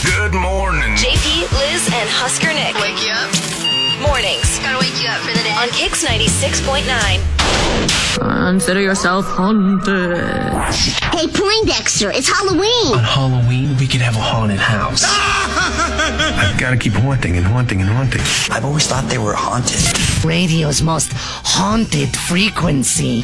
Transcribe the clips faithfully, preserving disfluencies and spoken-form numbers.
Good morning. J P, Liz, and Husker Nick. Wake you up. Mornings Gotta wake you up for the day. on Kix ninety-six point nine. Consider yourself haunted. Hey, Poindexter, it's Halloween. On Halloween, we could have a haunted house. I've got to keep haunting and haunting and haunting. I've always thought they were haunted. Radio's most haunted frequency.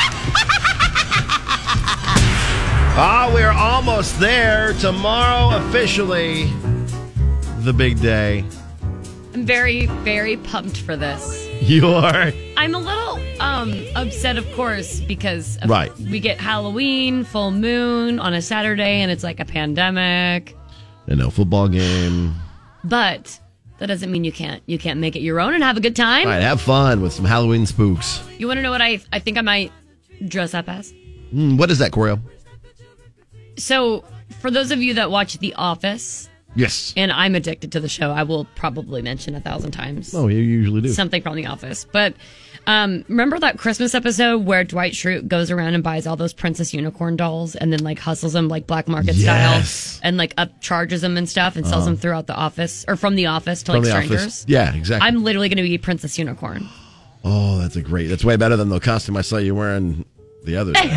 Ah, we're almost there. Tomorrow, officially, the big day. I'm very, very pumped for this. You are? I'm a little um, upset, of course, because of, right. we get Halloween, full moon on a Saturday, and it's like a pandemic. And no football game. But that doesn't mean you can't you can't make it your own and have a good time. All right, have fun with some Halloween spooks. You want to know what I I think I might dress up as? Mm, what is that, Corio? So, for those of you that watch The Office... Yes. And I'm addicted to the show. I will probably mention a thousand times. Oh, you usually do. Something from The Office. But um, remember that Christmas episode where Dwight Schrute goes around and buys all those Princess Unicorn dolls and then like hustles them like black market yes. style and like upcharges them and stuff and sells uh, them throughout the office or from the office to from like the strangers? Office. Yeah, exactly. I'm literally going to be Princess Unicorn. Oh, that's a great. That's way better than the costume I saw you wearing the other day.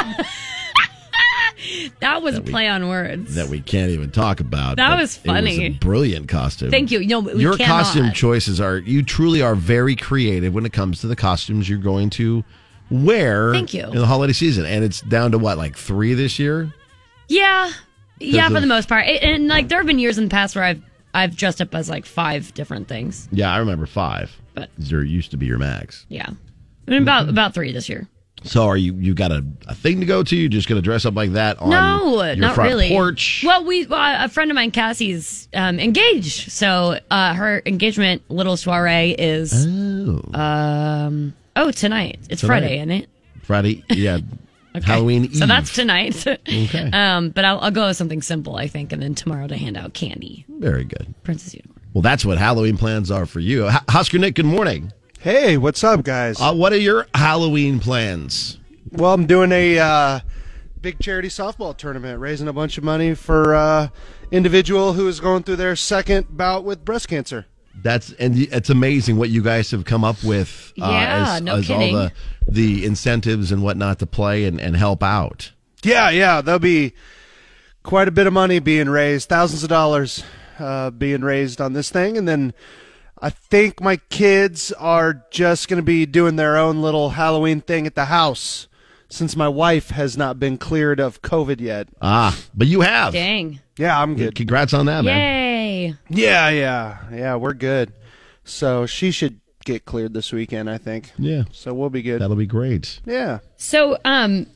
That was that a play we, on words. That we can't even talk about. That was funny. It was a brilliant costume. Thank you. No, we Your cannot. costume choices are, you truly are very creative when it comes to the costumes you're going to wear Thank you. in the holiday season. And it's down to what, like three this year? Yeah. Yeah, for of, the most part. And, and like there have been years in the past where I've I've dressed up as like five different things. Yeah, I remember five. But there used to be your max. Yeah. And about about three this year. So are you you got a, a thing to go to? You're just going to dress up like that on no, your not front really. porch? Well, we uh, a friend of mine, Cassie's um, engaged. So uh, her engagement little soiree is oh, um, oh tonight. It's tonight. Friday, isn't it? Friday, yeah. Okay. Halloween Eve. So that's tonight. Okay. Um, but I'll, I'll go with something simple, I think, and then tomorrow to hand out candy. Very good. Princess Unicorn. Well, that's what Halloween plans are for you. H- Husker Nick, good morning. Hey, what's up, guys? Uh, what are your Halloween plans? Well, I'm doing a uh, big charity softball tournament, raising a bunch of money for uh, individual who is going through their second bout with breast cancer. That's and it's amazing what you guys have come up with. Uh, Yeah, as, no as all kidding. the the incentives and whatnot to play and, and help out. Yeah, yeah, there'll be quite a bit of money being raised, thousands of dollars uh, being raised on this thing, and then I think my kids are just going to be doing their own little Halloween thing at the house, since my wife has not been cleared of COVID yet. Ah, but you have. Dang. Yeah, I'm good. Congrats on that, man. Yay. Yeah, yeah, yeah, we're good. So she should get cleared this weekend, I think. Yeah. So we'll be good. That'll be great. Yeah. So, um,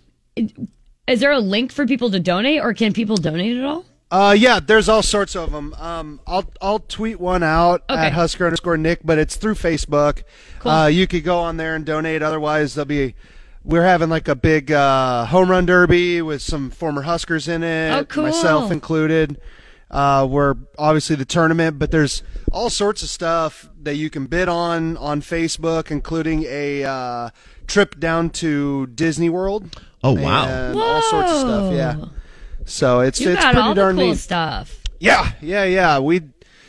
is there a link for people to donate, or can people donate at all? Uh, yeah, there's all sorts of them. Um, I'll I'll tweet one out Okay. at Husker underscore Nick, but it's through Facebook. Cool. Uh, you could go on there and donate. Otherwise, there'll be we're having like a big uh, home run derby with some former Huskers in it, Oh, cool. myself included. Uh, we're obviously the tournament, but there's all sorts of stuff that you can bid on on Facebook, including a uh, trip down to Disney World. Oh, wow. And all sorts of stuff. Yeah. So it's You it's got pretty all the darn cool neat. stuff. Yeah, yeah, yeah. We,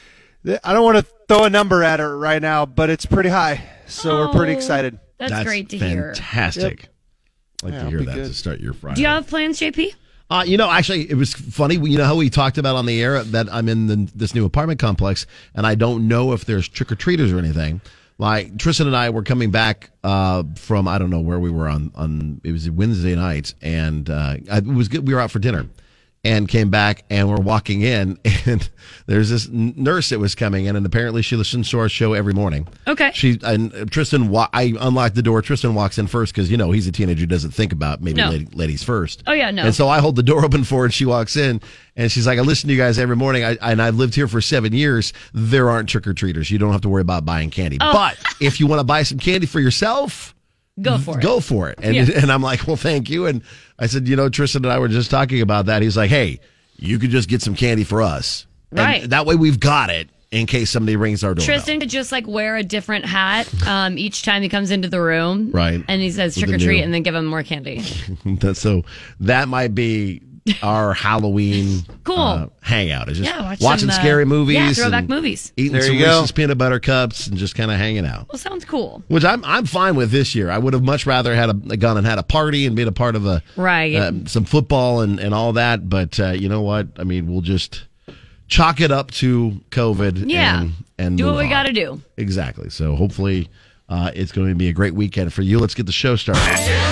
I don't want to throw a number at it right now, but it's pretty high, so we're pretty Oh, excited. That's, That's great to hear. fantastic. Yep. I'd like Yeah, to it'll hear be that good. to start your Friday. Do you have plans, J P? Uh, you know, actually, it was funny. You know how we talked about on the air that I'm in the, this new apartment complex, and I don't know if there's trick-or-treaters or anything. Like, Tristan and I were coming back uh, from, I don't know where we were on, on it was Wednesday night, and uh, it was good. We were out for dinner. And came back, and we're walking in, and there's this n- nurse that was coming in, and apparently she listens to our show every morning. Okay. She and Tristan, wa- I unlocked the door. Tristan walks in first because you know he's a teenager, doesn't think about maybe No. lady, ladies first. Oh, yeah, no. And so I hold the door open for her, and she walks in, and she's like, "I listen to you guys every morning, I, and I've lived here for seven years. There aren't trick or treaters. You don't have to worry about buying candy. Oh. But if you want to buy some candy for yourself." Go for it. Go for it. And Yeah. and I'm like, well, thank you. And I said, you know, Tristan and I were just talking about that. He's like, hey, you could just get some candy for us. And Right. that way we've got it in case somebody rings our doorbell. Tristan could just like wear a different hat um, each time he comes into the room. Right. And he says With trick or the treat new- and then give him more candy. That- so that might be our Halloween Cool. uh, hangout. It's just Yeah, watch watching some, uh, scary movies. yeah, throwback and movies. Eating There some you go. Reese's peanut butter cups and just kind of hanging out. Well, sounds cool. Which I'm I'm fine with this year. I would have much rather had a, gone and had a party and been a part of a Right. uh, some football and, and all that. But uh, you know what? I mean, we'll just chalk it up to COVID. Yeah. and, and Do move what we on. got to do. Exactly. So hopefully uh, it's going to be a great weekend for you. Let's get the show started.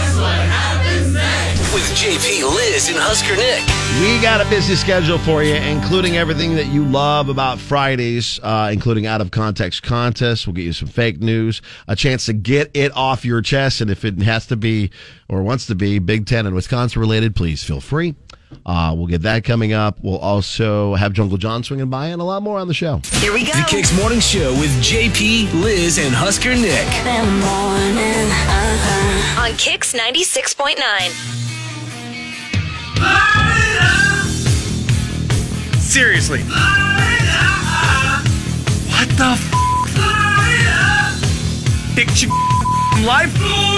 With J P, Liz, and Husker Nick. We got a busy schedule for you, including everything that you love about Fridays, uh, including out of context contests. We'll get you some fake news, a chance to get it off your chest. And if it has to be or wants to be Big Ten and Wisconsin related, please feel free. Uh, we'll get that coming up. We'll also have Jungle John swinging by and a lot more on the show. Here we go. The Kicks Morning Show with J P, Liz, and Husker Nick. On Kicks ninety-six point nine. Seriously. What the f? Picture life?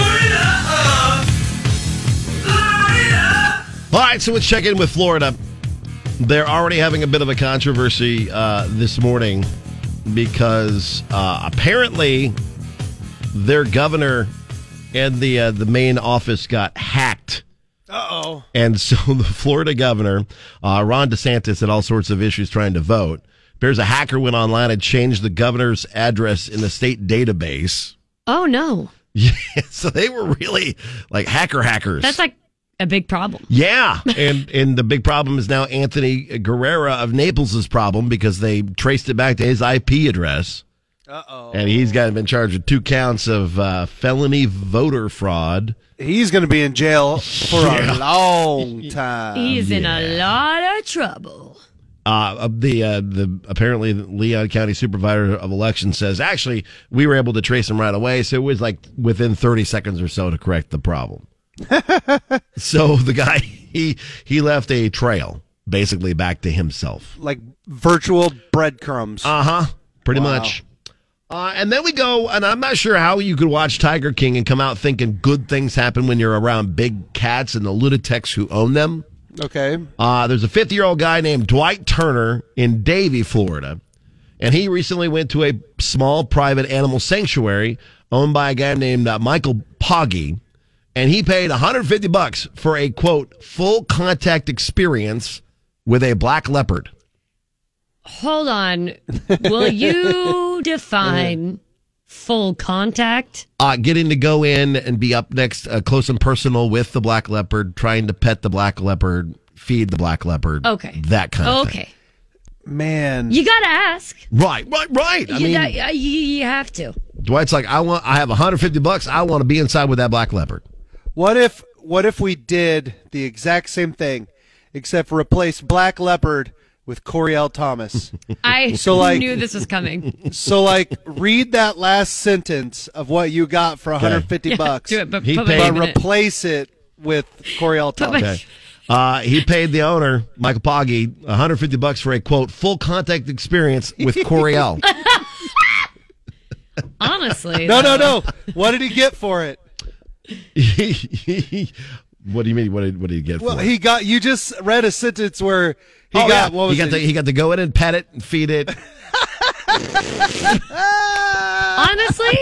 All right, so let's check in with Florida. They're already having a bit of a controversy uh, this morning because uh, apparently their governor and the uh, the main office got hacked. Uh-oh. And so the Florida governor, uh, Ron DeSantis, had all sorts of issues trying to vote. There's a hacker went online and changed the governor's address in the state database. Oh, no. Yeah, so they were really like hacker hackers. That's like a big problem. Yeah, and and the big problem is now Anthony Guerrera of Naples' problem because they traced it back to his I P address. Uh-oh. And he's got been charged with two counts of uh, felony voter fraud. He's going to be in jail for Yeah. a long time. He's in a lot of trouble. Uh, the uh, the apparently the Leon County Supervisor of Elections says actually we were able to trace him right away, so it was like within thirty seconds or so to correct the problem. So the guy he he left a trail basically back to himself. Like virtual breadcrumbs. Uh huh. Pretty Wow. much. Uh, and then we go, and I'm not sure how you could watch Tiger King and come out thinking good things happen when you're around big cats and the lunatics who own them. Okay. Uh, there's a fifty-year-old guy named Dwight Turner in Davie, Florida, and he recently went to a small private animal sanctuary owned by a guy named uh, Michael Poggy, and he paid one hundred fifty bucks for a, quote, full contact experience with a black leopard. Hold on. Will you define full contact? Uh, getting to go in and be up next, uh, close and personal with the black leopard, trying to pet the black leopard, feed the black leopard. Okay. That kind of thing. Okay. Man. You got to ask. Right, right, right. I you, mean, that- you, you have to. Dwight's like, I want, I have one hundred fifty bucks. I want to be inside with that black leopard. What if what if we did the exact same thing, except replace Black Leopard with Coriel Thomas? I So, like- knew this was coming. So, like, read that last sentence of what you got for one hundred fifty Yeah, bucks, do it, but He put my paid- but name in it. replace it with Coriel Put my- Thomas. Okay. Uh, he paid the owner, Michael Poggy, one hundred fifty bucks for a, quote, full contact experience with Coriel. Honestly. No, no, though. no. What did he get for it? What do you mean? What did, what did he get Well, for it? he got. You just read a sentence where he Oh, got. yeah. What was he got it? To, he got to go in and pet it and feed it. Honestly,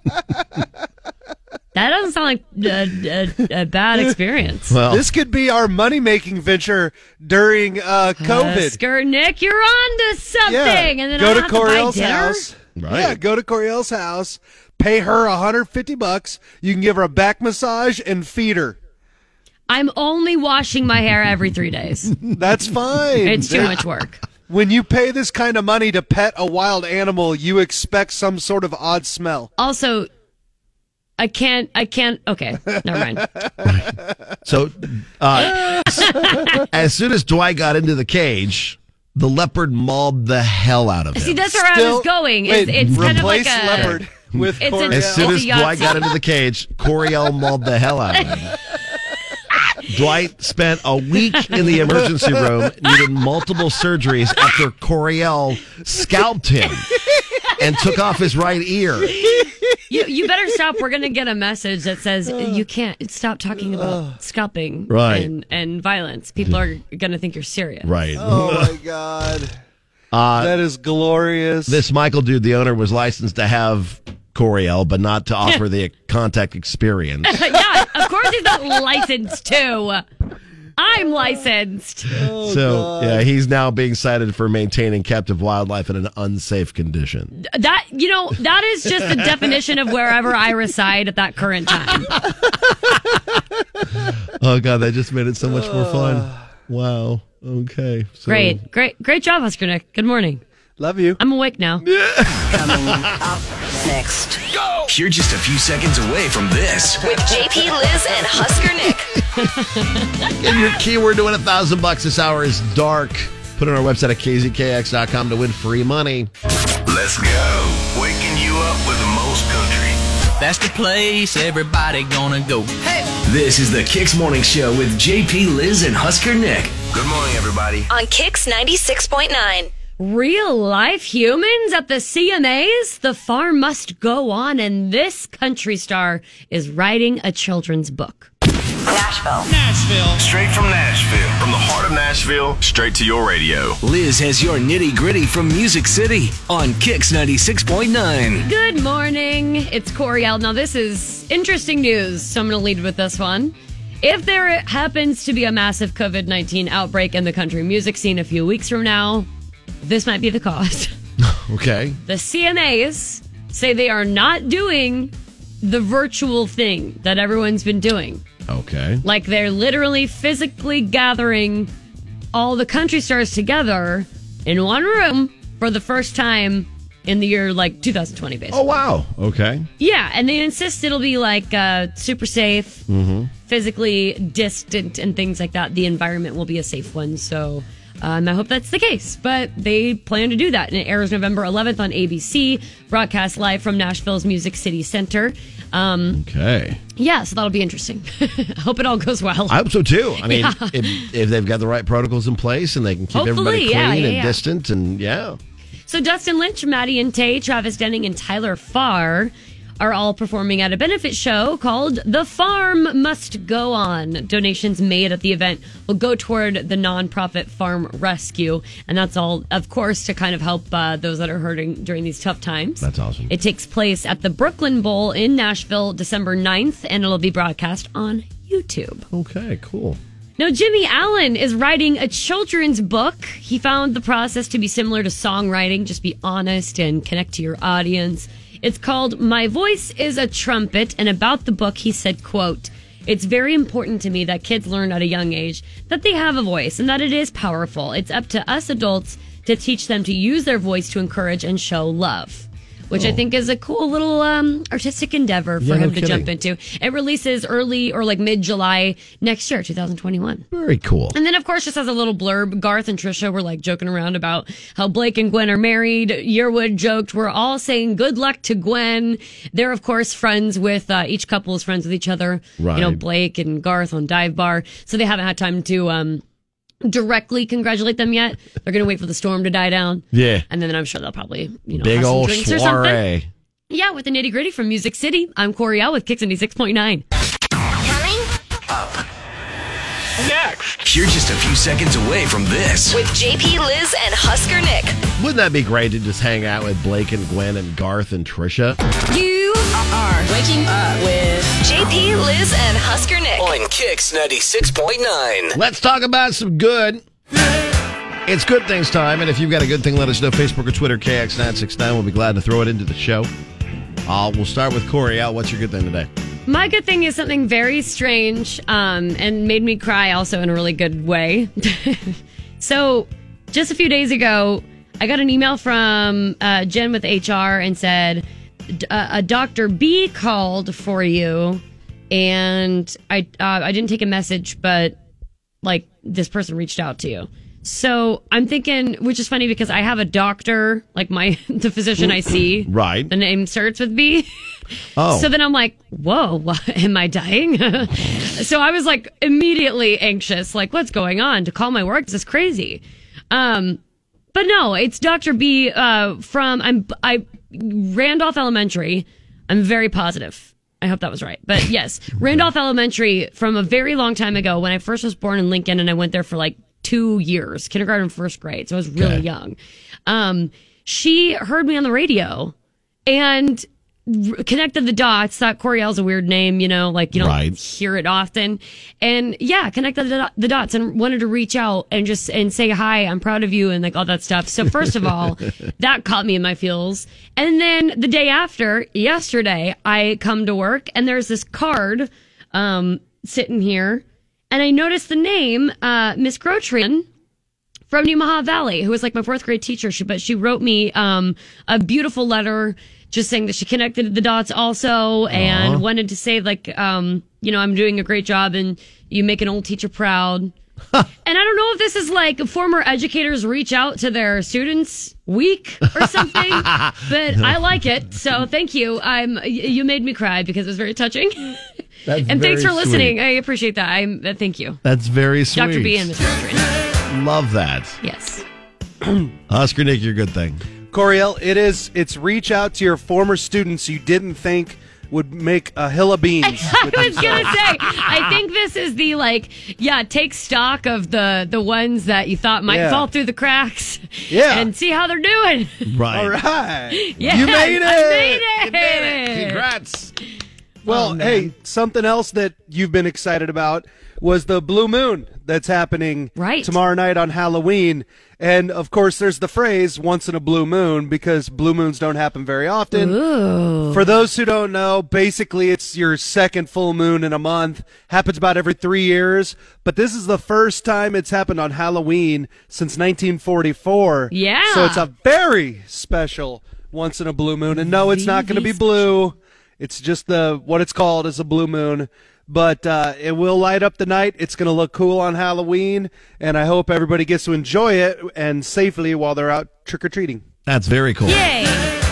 that doesn't sound like a, a, a bad experience. Well, This could be our money making venture during uh, COVID. Husker Nick, you're on to something. Yeah, And then go I to have to buy Coriel's dinner? house. Right. Yeah, go to Coriel's house. Pay her one hundred fifty bucks. You can give her a back massage and feed her. I'm only washing my hair every three days. That's fine. It's too much work. When you pay this kind of money to pet a wild animal, you expect some sort of odd smell. Also, I can't, I can't, okay, never mind. so uh, as soon as Dwight got into the cage, the leopard mauled the hell out of him. See, that's where I Still- was going. Wait, It's, it's kind of like replace a... leopard with It's a- Coriel. As soon as It's a Dwight got Yahtzee. into the cage, Coriel mauled the hell out of him. Dwight spent a week in the emergency room, needed multiple surgeries after Coriel scalped him. and took off his right ear. You, you better stop. We're going to get a message that says you can't stop talking about scalping Right. and, and violence. People are going to think you're serious. Right. Oh, my God. Uh, That is glorious. this Michael dude, the owner, was licensed to have Coriel, but not to offer the contact experience. Yeah, of course he's not licensed to. I'm licensed. so, yeah, he's now being cited for maintaining captive wildlife in an unsafe condition. That, you know, that is just the definition of wherever I reside at that current time. Oh, God, that just made it so much more fun. Wow. Okay. So, Great, great, great job, Husker Nick. Good morning. Love you. I'm awake now. Coming up next. Go! You're just a few seconds away from this. With J P, Liz, and Husker Nick. Give your keyword to win a thousand bucks. This hour is dark. Put it on our website at k z k x dot com to win free money. Let's go. Waking you up with the most country. That's the place everybody gonna go. Hey! This is the Kicks Morning Show with J P, Liz, and Husker Nick. Good morning, everybody. On Kicks ninety-six point nine. Real life humans at the C M As? The farm must go on, and this country star is writing a children's book. Nashville. Nashville. Straight from Nashville. From the heart of Nashville, straight to your radio. Liz has your nitty gritty from Music City on Kicks ninety-six point nine. Good morning. It's Coriel. Now, this is interesting news, so I'm going to lead with this one. If there happens to be a massive covid nineteen outbreak in the country music scene a few weeks from now, this might be the cause. Okay. The C M As say they are not doing the virtual thing that everyone's been doing. Okay. Like they're literally physically gathering all the country stars together in one room for the first time in the year like two thousand twenty, basically. Oh, wow. Okay. Yeah, and they insist it'll be like uh, super safe, Mm-hmm. physically distant, and things like that. The environment will be a safe one, so um, I hope that's the case. But they plan to do that, and it airs November eleventh on A B C, broadcast live from Nashville's Music City Center. Um, Okay. yeah, so that'll be interesting. I hope it all goes well. I hope so, too. I mean, Yeah. if, if they've got the right protocols in place and they can keep Hopefully, everybody clean yeah, yeah, and yeah. distant and, yeah. So Dustin Lynch, Maddie and Tay, Travis Denning, and Tyler Farr are all performing at a benefit show called The Farm Must Go On. Donations made at the event will go toward the nonprofit Farm Rescue. And that's all, of course, to kind of help uh, those that are hurting during these tough times. That's awesome. It takes place at the Brooklyn Bowl in Nashville, December ninth, and it'll be broadcast on YouTube. Okay, cool. Now, Jimmy Allen is writing a children's book. He found the process to be similar to songwriting. Just be honest and connect to your audience. It's called My Voice is a Trumpet. And about the book, he said, quote, "It's very important to me that kids learn at a young age that they have a voice and that it is powerful. It's up to us adults to teach them to use their voice to encourage and show love." Which Oh. I think is a cool little um, artistic endeavor for Yeah, no him to kidding. jump into. It releases early or like mid-July next year, two thousand twenty-one. Very cool. And then, of course, just as a little blurb, Garth and Trisha were like joking around about how Blake and Gwen are married. Yearwood joked, "We're all saying good luck to Gwen." They're, of course, friends with, uh, each couple is friends with each other. Right. You know, Blake and Garth on Dive Bar. So they haven't had time to um, directly congratulate them yet. They're going to wait for the storm to die down. Yeah. And then I'm sure they'll probably, you know, Big have some old drinks or something. soiree. Yeah, with the nitty gritty from Music City. I'm Coriel with Kicks ninety-six point nine. Coming Next. You're just a few seconds away from this. With J P, Liz, and Husker Nick. Wouldn't that be great to just hang out with Blake and Gwen and Garth and Trisha? You are waking up with J P, Liz, and Husker Nick. On Kicks ninety-six point nine. Let's talk about some good. It's good things time, and if you've got a good thing, let us know. Facebook or Twitter, K X nine six nine. We'll be glad to throw it into the show. Uh, we'll start with Corey. Al, what's your good thing today? My good thing is something very strange um, and made me cry also in a really good way. So just a few days ago, I got an email from uh, Jen with H R and said, "D- uh, a Doctor B called for you." And I, uh, I didn't take a message, but like this person reached out to you. So I'm thinking, which is funny because I have a doctor, like my the physician I see. Right. The name starts with B. Oh. So then I'm like, whoa, what, am I dying? So I was like immediately anxious, like what's going on? To call my work, this is crazy. Um, but no, it's Doctor B uh, from, I'm, I Randolph Elementary. I'm very positive. I hope that was right. But yes, Randolph Elementary from a very long time ago when I first was born in Lincoln, and I went there for like two years, kindergarten, first grade. So I was really Okay. young. Um, she heard me on the radio and r- connected the dots. Thought Coriel's a weird name, you know, like you don't Right. hear it often. And yeah, connected the, dot- the dots and wanted to reach out and just and say hi. I'm proud of you and like all that stuff. So first of all, that caught me in my feels. And then the day after, yesterday, I come to work and there's this card um, sitting here, and I noticed the name uh, Miss Grotrian from Nemaha Valley, who was like my fourth grade teacher. She, but she wrote me um, a beautiful letter just saying that she connected the dots also and Uh-huh. wanted to say like, um, you know, I'm doing a great job and you make an old teacher proud. And I don't know if this is like former educators reach out to their students week or something, but I like it. So thank you. I'm, y- you made me cry because it was very touching. That's And thanks very for listening. sweet. I appreciate that. I'm, uh, thank you. That's very sweet. Doctor B and Mister Rodriguez. Love that. Yes. Oscar Nick, your good thing. Coriel, it is. It's reach out to your former students you didn't think would make a hill of beans. I with was themselves. gonna say, I think this is the like, yeah, take stock of the the ones that you thought might Yeah. fall through the cracks, Yeah. and see how they're doing. Right. All right. Yeah, You made it. I made it. You did it. Congrats. Well, Oh, man. hey, something else that you've been excited about was the Blue Moon that's happening Right. tomorrow night on Halloween. And, of course, there's the phrase, once in a blue moon, because blue moons don't happen very often. Ooh. For those who don't know, basically it's your second full moon in a month. Happens about every three years. But this is the first time it's happened on Halloween since nineteen forty-four. Yeah. So it's a very special once in a blue moon. And no, it's not going to be blue. It's just the what it's called is a blue moon. But uh, it will light up the night. It's going to look cool on Halloween. And I hope everybody gets to enjoy it and safely while they're out trick-or-treating. That's very cool. Yay.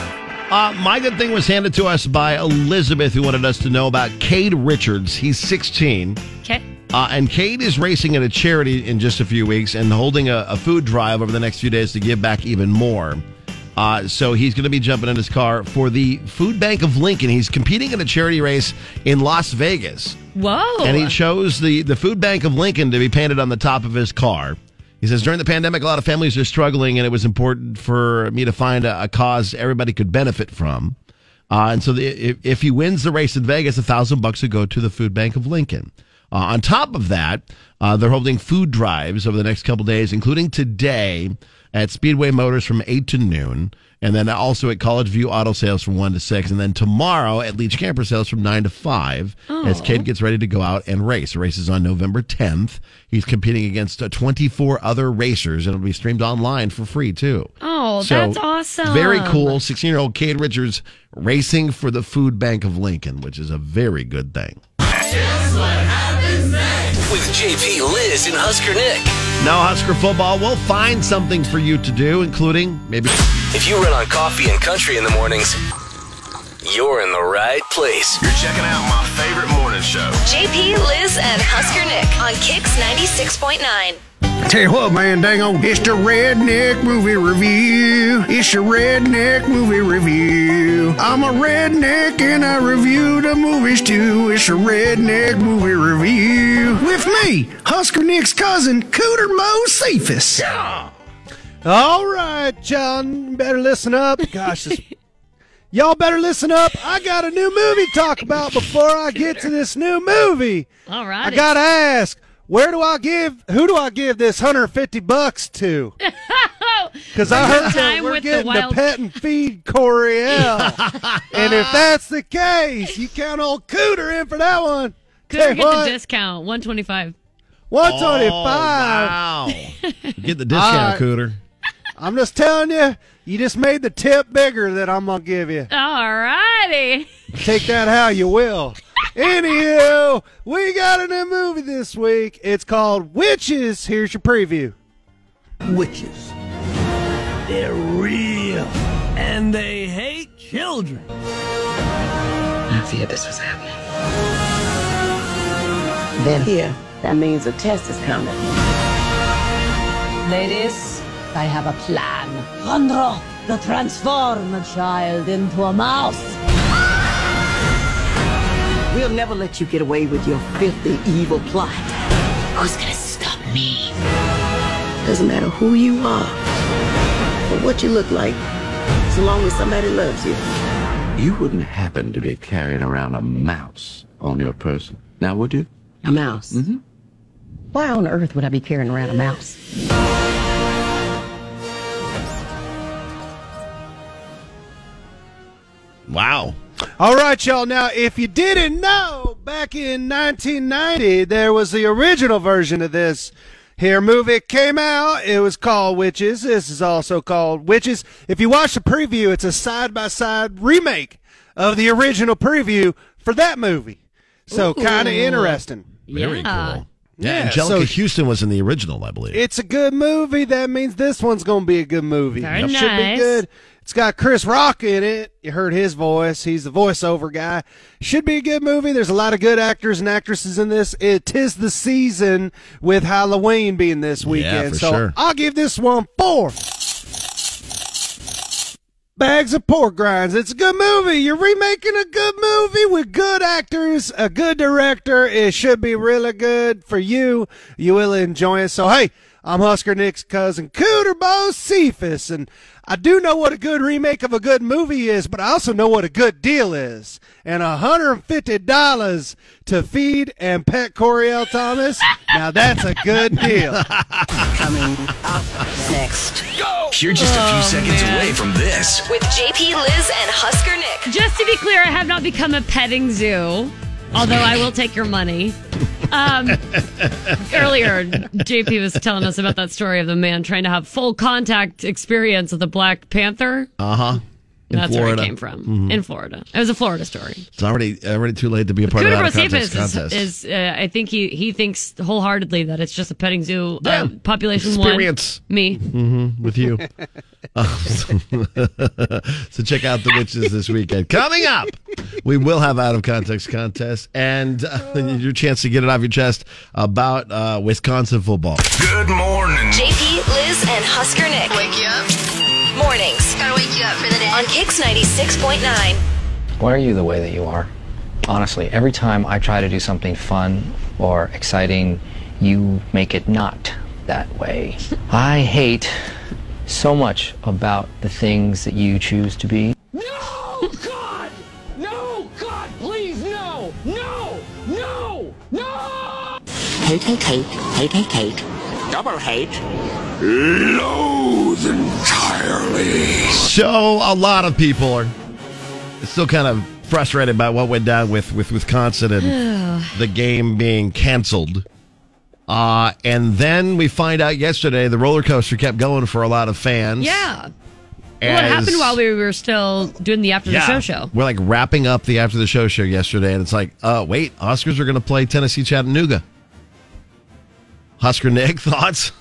Uh, my good thing was handed to us by Elizabeth, who wanted us to know about Cade Richards. He's sixteen. Okay. Uh, and Cade is racing at a charity in just a few weeks and holding a, a food drive over the next few days to give back even more. Uh, so he's going to be jumping in his car for the Food Bank of Lincoln. He's competing in a charity race in Las Vegas. Whoa. And he chose the, the Food Bank of Lincoln to be painted on the top of his car. He says, during the pandemic, a lot of families are struggling, and it was important for me to find a, a cause everybody could benefit from. Uh, and so the, if, if he wins the race in Vegas, a thousand bucks would go to the Food Bank of Lincoln. Uh, on top of that, uh, they're holding food drives over the next couple days, including today at Speedway Motors from eight to noon, and then also at College View Auto Sales from one to six, and then tomorrow at Leach Camper Sales from nine to five as Cade gets ready to go out and race. The race is on November tenth. He's competing against uh, twenty-four other racers, and it'll be streamed online for free, too. Oh, So, that's awesome. Very cool. sixteen-year-old Cade Richards racing for the Food Bank of Lincoln, which is a very good thing. With J P, Liz, and Husker Nick. Now, Husker football, we'll find something for you to do, including maybe... If you run on coffee and country in the mornings, you're in the right place. You're checking out my favorite morning show. J P, Liz, and Husker Nick on Kix ninety-six point nine. Tell you what, man, dang on. It's the Redneck Movie Review. It's your Redneck Movie Review. I'm a redneck and I review the movies too. It's a Redneck Movie Review. With me, Husker Nick's cousin, Cooter Mo Cephas. All right, John, better listen up. Gosh, this, y'all better listen up. I got a new movie to talk about before I get to this new movie. All right. I got to ask, where do I give, who do I give this one hundred fifty bucks to? Because I heard that Time we're with the getting to wild- pet and feed Coriel. And if that's the case, you count old Cooter in for that one. Could Tell you get what, the discount, one twenty-five. one Oh, twenty-five. wow. Get the discount, right. Cooter. I'm just telling you, you just made the tip bigger that I'm going to give you. All righty. Take that how you will. Anywho, we got a new movie this week. It's called Witches. Here's your preview. Witches. They're real. And they hate children. I feared this was happening. Then here, that means a test is coming. Ladies, I have a plan. Rondro, to transform a child into a mouse. We'll never let you get away with your filthy, evil plot. Who's gonna stop me? Doesn't matter who you are or what you look like, so long as somebody loves you. You wouldn't happen to be carrying around a mouse on your person, now would you? A mouse? Mm-hmm. Why on earth would I be carrying around a mouse? Wow. All right, y'all. Now, if you didn't know, back in nineteen ninety, there was the original version of this here movie. It came out. It was called Witches. This is also called Witches. If you watch the preview, it's a side-by-side remake of the original preview for that movie. So kind of interesting. Very Yeah. cool. Yeah, Yeah, Angelica so- Houston was in the original, I believe. It's a good movie. That means this one's going to be a good movie. Very It should be nice. good. It's got Chris Rock in it. You heard his voice. He's the voiceover guy. Should be a good movie. There's a lot of good actors and actresses in this. It is the season with Halloween being this weekend. for so sure. I'll give this one four bags of pork grinds. It's a good movie. You're remaking a good movie with good actors, a good director. It should be really good for you. You will enjoy it. So, hey, I'm Husker Nick's cousin, Cooter Bo Cephas, and I do know what a good remake of a good movie is, but I also know what a good deal is. And one hundred fifty dollars to feed and pet Coriel Thomas, now that's a good deal. Coming up next. Go! You're just a few seconds away from this. With J P, Liz, and Husker Nick. Just to be clear, I have not become a petting zoo, although I will take your money. Um, earlier, J P was telling us about that story of the man trying to have full contact experience with a Black Panther. Uh huh. In That's Florida. where it came from. Mhm. In Florida. It was a Florida story. It's already already too late to be a part of Cooter that Bo contest. Cephas contest. is, is uh, I think he, he thinks wholeheartedly that it's just a petting zoo. Yeah. Uh, population Experience. one. Me. Mm-hmm, with you. Uh, so check out the Witches this weekend. Coming up, we will have out of context contest and uh, your chance to get it off your chest about uh, Wisconsin football. Good morning. J P, Liz, and Husker Nick. Wake you up. Mornings. Gotta wake you up for the day. On Kix ninety-six point nine. Why are you the way that you are? Honestly, every time I try to do something fun or exciting, you make it not that way. I hate so much about the things that you choose to be. No, God! No, God, please, no! No! No! No! Hate, hate, hate, hate, hate, hate, double hate, loathe entirely. So a lot of people are still kind of frustrated by what went down with, with Wisconsin and the game being canceled. Uh, and then we find out yesterday the roller coaster kept going for a lot of fans. Yeah. Well, it As- happened while we were still doing the after the Yeah. show show. We're like wrapping up the after the show show yesterday, and it's like, uh, wait, Huskers are going to play Tennessee Chattanooga. Husker Nick, thoughts?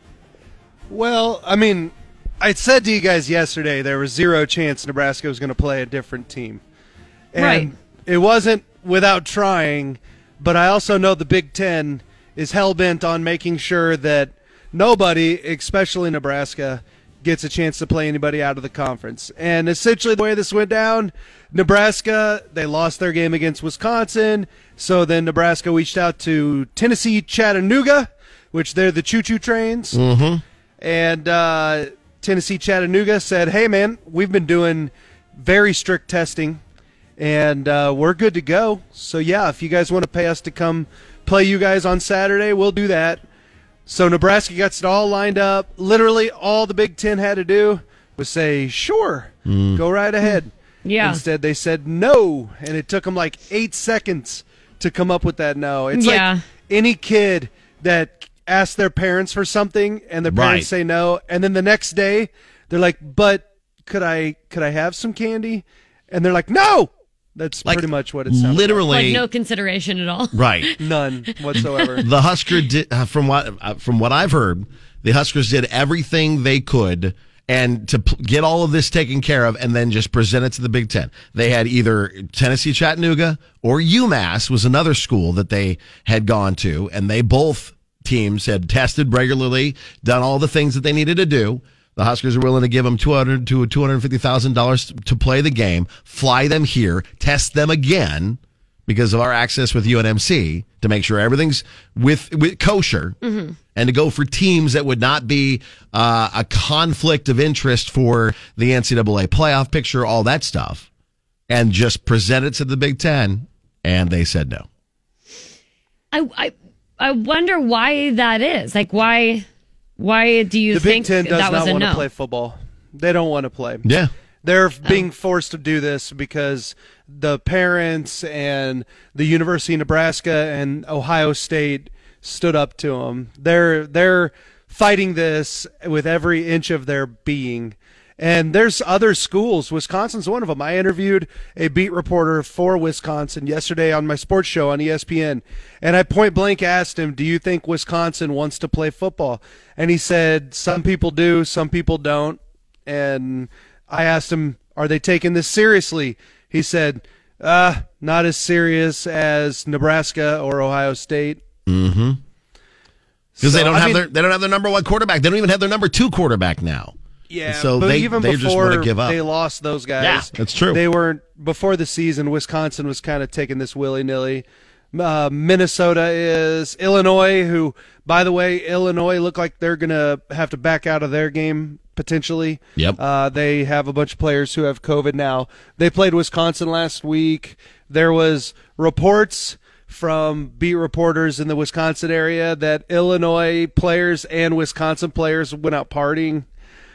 Well, I mean, I said to you guys yesterday there was zero chance Nebraska was going to play a different team. And Right. it wasn't without trying, but I also know the Big Ten is hell-bent on making sure that nobody, especially Nebraska, gets a chance to play anybody out of the conference. And essentially the way this went down, Nebraska, they lost their game against Wisconsin, so then Nebraska reached out to Tennessee Chattanooga, which they're the choo-choo trains. Mm-hmm. And uh, Tennessee Chattanooga said, hey, man, we've been doing very strict testing, and uh, we're good to go. So, yeah, if you guys want to pay us to come play you guys on Saturday, we'll do that. So Nebraska gets it all lined up. Literally all the Big Ten had to do was say, sure, Mm. go right ahead. Yeah. Instead, they said no, and it took them like eight seconds to come up with that no. It's Yeah. like any kid that asks their parents for something and their parents Right. say no, and then the next day they're like, but could I could I have some candy? And they're like, no! That's Like, pretty much what it sounds literally- Like no consideration at all. Right. None whatsoever. The Husker did, uh, from what uh, from what I've heard, the Huskers did everything they could and to p- get all of this taken care of, and then just present it to the Big Ten. They had either Tennessee Chattanooga or UMass was another school that they had gone to, and they both teams had tested regularly, done all the things that they needed to do. The Huskers are willing to give them two hundred to two hundred fifty thousand dollars to play the game, fly them here, test them again because of our access with U N M C to make sure everything's with, with kosher, Mm-hmm. and to go for teams that would not be uh, a conflict of interest for the N C double A playoff picture, all that stuff, and just present it to the Big Ten, and they said no. I, I, I wonder why that is. Like, why... Why do you the think Big Ten does that was not a want no? to play football? They don't want to play. Yeah. They're being forced to do this because the parents and the University of Nebraska and Ohio State stood up to them. They're they're fighting this with every inch of their being. And there's other schools. Wisconsin's one of them. I interviewed a beat reporter for Wisconsin yesterday on my sports show on E S P N, and I point blank asked him, do you think Wisconsin wants to play football? And he said, some people do, some people don't. And I asked him, are they taking this seriously? He said, uh, not as serious as Nebraska or Ohio State. Mm-hmm. Because So, they don't I have mean- their they don't have their number one quarterback. They don't even have their number two quarterback now. Yeah, so but they, even they just before want to give up. they lost those guys, Yeah, that's true. They weren't before the season. Wisconsin was kind of taking this willy nilly. Uh, Minnesota is Illinois, who, by the way, Illinois look like they're gonna have to back out of their game potentially. Yep. Uh, they have a bunch of players who have COVID now. They played Wisconsin last week. There was reports from beat reporters in the Wisconsin area that Illinois players and Wisconsin players went out partying.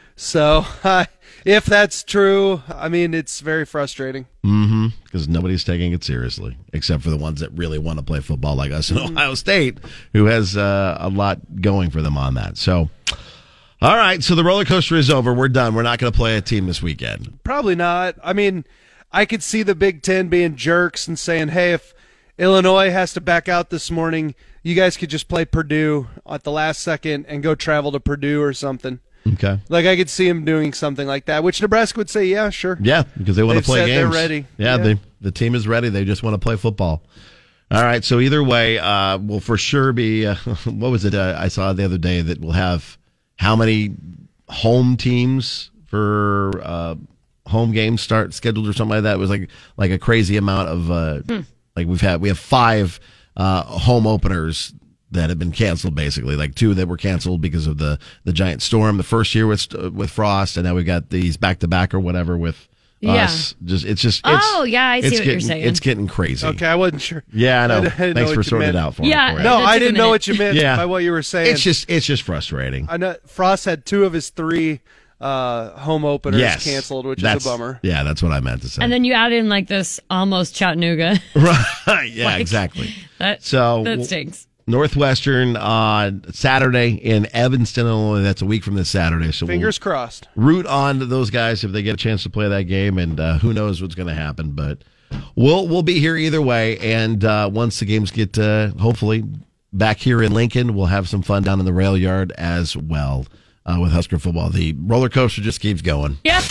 So, uh, if that's true, I mean, it's very frustrating. Mm-hmm. Because nobody's taking it seriously, except for the ones that really want to play football like us in Ohio State, who has uh, a lot going for them on that. So, all right. So the roller coaster is over. We're done. We're not going to play a team this weekend. Probably not. I mean, I could see the Big Ten being jerks and saying, hey, if Illinois has to back out this morning, you guys could just play Purdue at the last second and go travel to Purdue or something. Okay. Like, I could see him doing something like that, which Nebraska would say, yeah, sure. Yeah, because they want They've to play said games. they're ready. Yeah, Yeah. They, the team is ready. They just want to play football. All right. So either way, uh, we'll for sure be. Uh, what was it? Uh, I saw the other day that we'll have how many home teams for uh, home games start scheduled or something like that. It was like like a crazy amount of. Uh, Hmm. Like we've had, we have five uh, home openers that have been canceled, basically. Like two that were canceled because of the, the giant storm the first year with with Frost, and now we've got these back to back or whatever with Yeah. us. Just it's just it's, Oh, yeah, I see it's what you're getting, saying. It's getting crazy. Okay, I wasn't sure. Yeah, I know. I didn't know Thanks what for you sorting meant. it out for Yeah, me. Corey. No, That I took a didn't know minute. what you meant Yeah. by what you were saying. It's just it's just frustrating. I know Frost had two of his three uh, home openers Yes, canceled, which that's, is a bummer. Yeah, that's what I meant to say. And then you add in like this almost Chattanooga. right? Yeah, Like, exactly. That, So that stinks. Northwestern on Saturday in Evanston, Illinois. That's a week from this Saturday. So Fingers crossed. we'll root on to those guys if they get a chance to play that game, and uh, who knows what's going to happen. But we'll we'll be here either way. And uh, once the games get uh, hopefully back here in Lincoln, we'll have some fun down in the rail yard as well uh, with Husker football. The roller coaster just keeps going. Yep.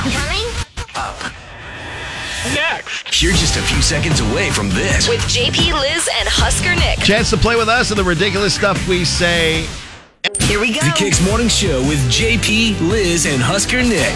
Next. You're just a few seconds away from this. With J P, Liz, and Husker Nick. Chance to play with us and the ridiculous stuff we say. Here we go. The Kicks Morning Show with J P, Liz, and Husker Nick.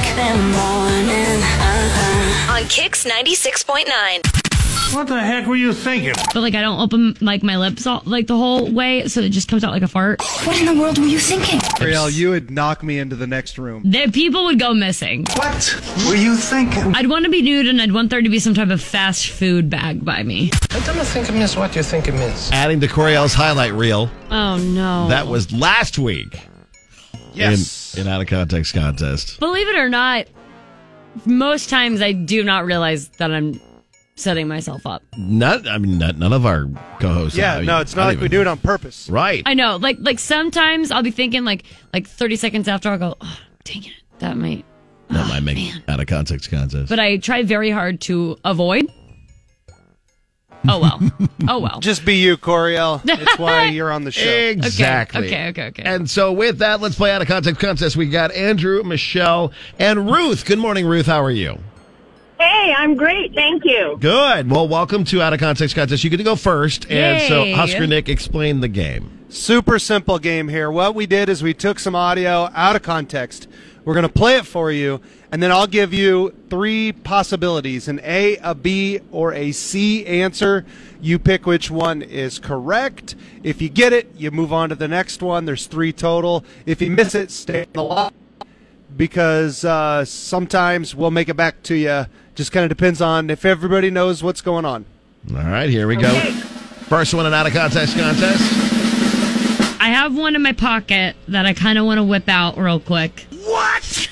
On Kicks ninety-six point nine. What the heck were you thinking? But like I don't open like my lips all, like the whole way, so it just comes out like a fart. What in the world were you thinking? Ariel, you would knock me into the next room. There, people would go missing. What were you thinking? I'd want to be nude, and I'd want there to be some type of fast food bag by me. I don't think it means what you think it means. Adding to Coriel's highlight reel. Oh no! That was last week. Yes. In, in Out of Context contest. Believe it or not, most times I do not realize that I'm setting myself up. Not, I mean, not, none of our co-hosts. Yeah, I mean, no, it's not like even- we do it on purpose. Right. I know, like like sometimes I'll be thinking like like thirty seconds after I'll go, oh, dang it, that might. That oh, might make man. Out of Context contest. But I try very hard to avoid. Oh well. Oh well. Just be you, Coriel. It's why you're on the show. Exactly. Okay, okay, okay. And so with that, let's play Out of Context contest. We got Andrew, Michelle, and Ruth. Good morning, Ruth. How are you? Hey, I'm great. Thank you. Good. Well, welcome to Out of Context contest. You get to go first. And so Yay. Husker Nick, explain the game. Super simple game here. What we did is we took some audio out of context. We're going to play it for you, and then I'll give you three possibilities, an A, a B, or a C answer. You pick which one is correct. If you get it, you move on to the next one. There's three total. If you miss it, stay on the line, because uh, sometimes we'll make it back to you. Just kind of depends on if everybody knows what's going on. All right, here we Okay. go. First one, an out of context contest. I have one in my pocket that I kind of want to whip out real quick. What?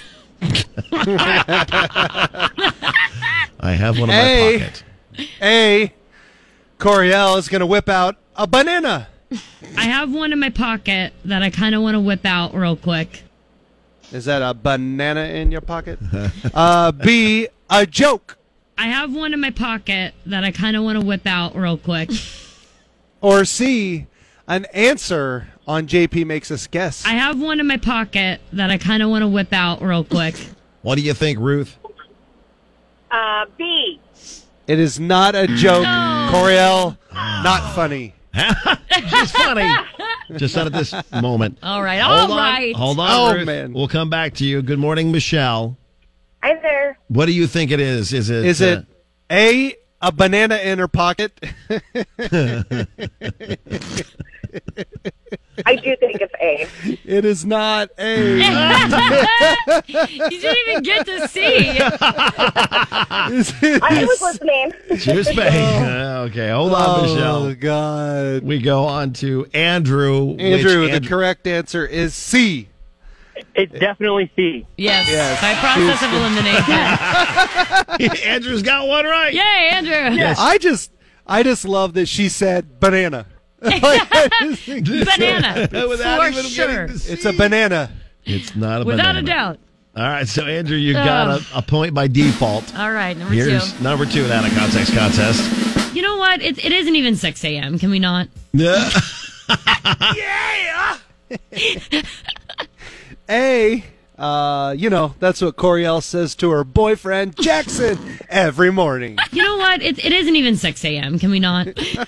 I have one in A, my pocket. A, Coriel is going to whip out a banana. I have one in my pocket that I kind of want to whip out real quick. Is that a banana in your pocket? uh, B, a joke. I have one in my pocket that I kind of want to whip out real quick. Or C, an answer on J P Makes Us Guess. I have one in my pocket that I kind of want to whip out real quick. What do you think, Ruth? Uh, B. It is not a joke, No. Coriel. Not funny. She's funny. Just not at this moment. All right, Hold all on. right. Hold on, Oh, Ruth. man. We'll come back to you. Good morning, Michelle. Hi there. What do you think it is? Is it? Is it A, a banana in her pocket? I do think it's A. It is not A. You didn't even get to see. I was listening. Cheers, babe. Okay, hold on, Oh, Michelle. God. We go on to Andrew. Andrew, which the Andrew- correct answer is C. It's definitely C. Yes, Yes. by process of elimination. Andrew's got one right. Yay, Andrew. Yes. I just, I just love that she said banana. Banana. Without For even sure. getting to see. It's a banana. It's not a Without banana. a doubt. All right, so Andrew, you got Ugh. a, a point by default. All right, number Here's two. number two in out of context contest. You know what? It, it isn't even six a.m. Can we not? Yeah. A, uh, you know, that's what Coriel says to her boyfriend, Jackson, every morning. You know what? It, it isn't even six a.m. Can we not?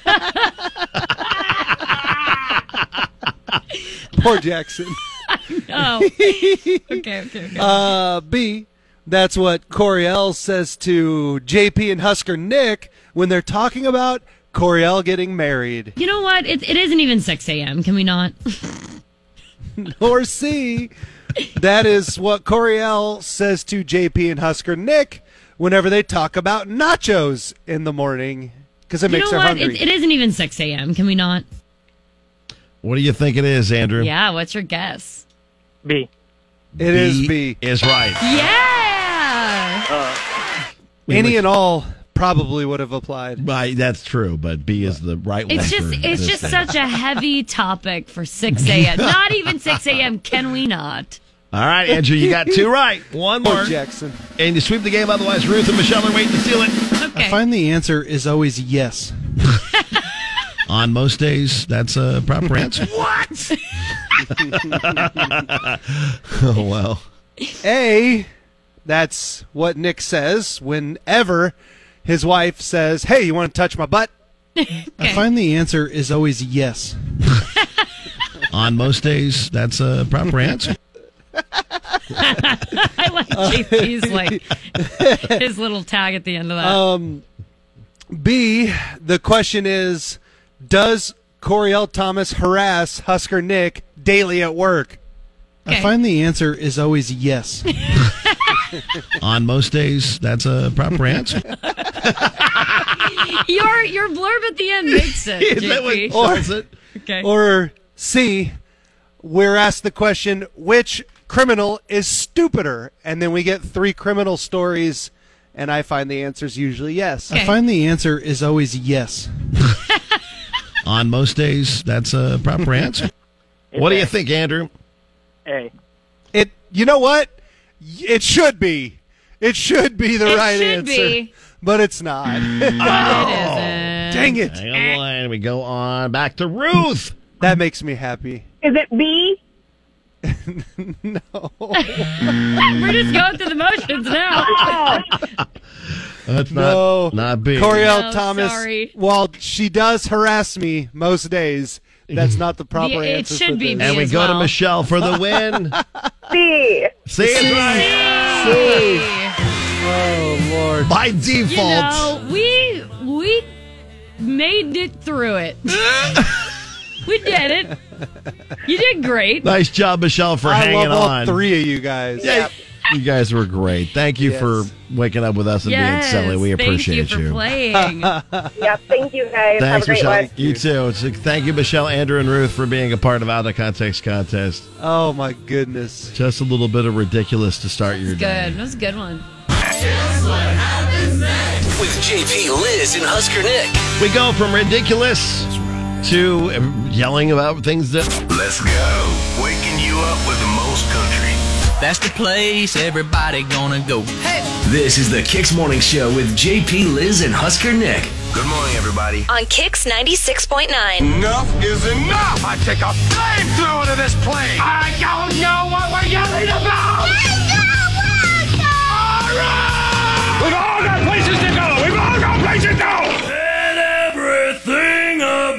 Poor Jackson. Oh. Okay, okay, okay. Uh, B, that's what Coriel says to J P and Husker Nick when they're talking about Coriel getting married. You know what? It, it isn't even six a.m. Can we not? Or C, that is what Coriel says to J P and Husker Nick whenever they talk about nachos in the morning because it You makes know her what? hungry. It, it isn't even six a.m. Can we not? What do you think it is, Andrew? Yeah, what's your guess? B. It is B. Is right. Yeah! Any and all probably would have applied. Right, that's true, but B is the right one. It's just for it's this just thing. such a heavy topic for six a.m. Not even six a.m. Can we not? All right, Andrew, you got two right. One Poor more. Jackson. And you sweep the game, otherwise Ruth and Michelle are waiting to steal it. Okay. I find the answer is always yes. On most days, that's a proper answer. What? Oh, well. A, that's what Nick says whenever his wife says, hey, you want to touch my butt? I find the answer is always yes. On most days, that's a proper answer. I like J P's like his little tag at the end of that. Um, B, the question is, does Coriel Thomas harass Husker Nick daily at work? I find the answer is always yes. On most days, that's a proper answer. your your blurb at the end makes it. Is that J P. what sells it? Okay. Or C, we're asked the question, which criminal is stupider? And then we get three criminal stories, and I find the answer is usually yes. I find the answer is always yes. On most days, that's a proper answer. What do you think, Andrew? A. It. You know what? It should be. It should be the It right should answer. be. But it's not. It isn't. Dang it. Hang on, we go on back to Ruth. That makes me happy. Is it B? No. We're just going through the motions now. That's No. not, not big. Coriel No, Thomas, sorry. while she does harass me most days, That's not the proper The- it answer. should for be this. B And we as go to well. Michelle for the win. C. See is right. C. Oh Lord! By default. You know, we we made it through it. We did it. You did great. Nice job, Michelle, for I hanging love all on. three of you guys. Yeah, you guys were great. Thank you Yes. for waking up with us and Yes, being silly. We appreciate thank you for playing. Yep. Thank you guys. Have a Thanks, great Michelle. one. You too. So thank you, Michelle, Andrew, and Ruth, for being a part of Out of Context Contest. Oh my goodness! Just a little bit of ridiculous to start your Good. day. That was a good one. With J P, Liz, and Husker Nick. We go from ridiculous to um, yelling about things that. Let's go. Waking you up with the most country. That's the place everybody gonna go. Hey! This is the Kicks Morning Show with J P, Liz, and Husker Nick. Good morning, everybody. On Kicks ninety-six point nine. Enough is enough. I take a flamethrower to this place. I don't know what we're yelling about. All right. We've all got places to go. We've all got places to go. And everything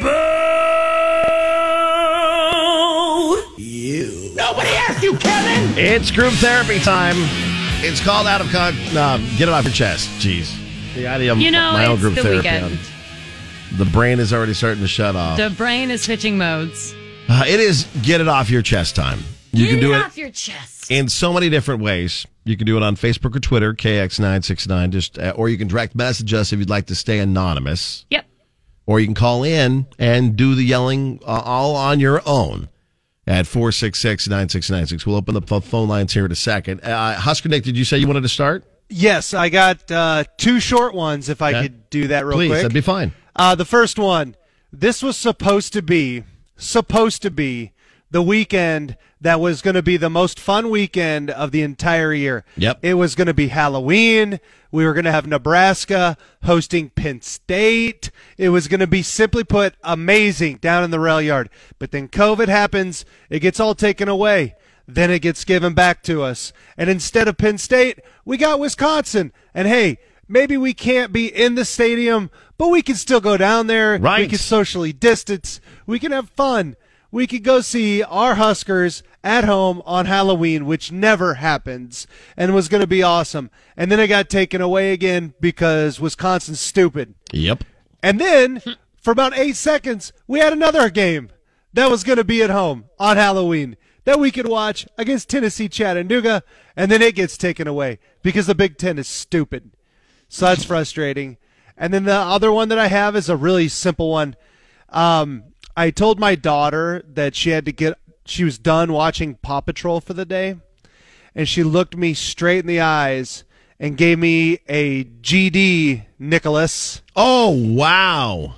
about you. Nobody asked you, Kevin. It's group therapy time. It's called Out of Con. Uh, get it off your chest. Jeez. The idea of You know, my own it's group the therapy. weekend. The brain is already starting to shut off. The brain is switching modes. Uh, it is get it off your chest time. You Get can do it it off your chest. in so many different ways. You can do it on Facebook or Twitter, K X nine six nine, just uh, or you can direct message us if you'd like to stay anonymous. Yep. Or you can call in and do the yelling uh, all on your own at four six six, nine six nine six. We'll open the ph- phone lines here in a second. Uh, Husker Nick, did you say you wanted to start? Yes, I got uh, two short ones. If I Okay. could do that real Please, quick, that'd be fine. Uh, the first one. This was supposed to be supposed to be the weekend that was going to be the most fun weekend of the entire year. Yep. It was going to be Halloween. We were going to have Nebraska hosting Penn State. It was going to be, simply put, amazing down in the rail yard. But then COVID happens. It gets all taken away. Then it gets given back to us. And instead of Penn State, we got Wisconsin. And hey, maybe we can't be in the stadium, but we can still go down there. Right. We can socially distance. We can have fun. We could go see our Huskers at home on Halloween, which never happens, and was going to be awesome. And then it got taken away again because Wisconsin's stupid. Yep. And then, for about eight seconds, we had another game that was going to be at home on Halloween that we could watch against Tennessee Chattanooga, and then it gets taken away because the Big Ten is stupid. So that's frustrating. And then the other one that I have is a really simple one. Um, I told my daughter that she had to get, she was done watching Paw Patrol for the day, and she looked me straight in the eyes and gave me a G D, Nicholas. Oh, wow.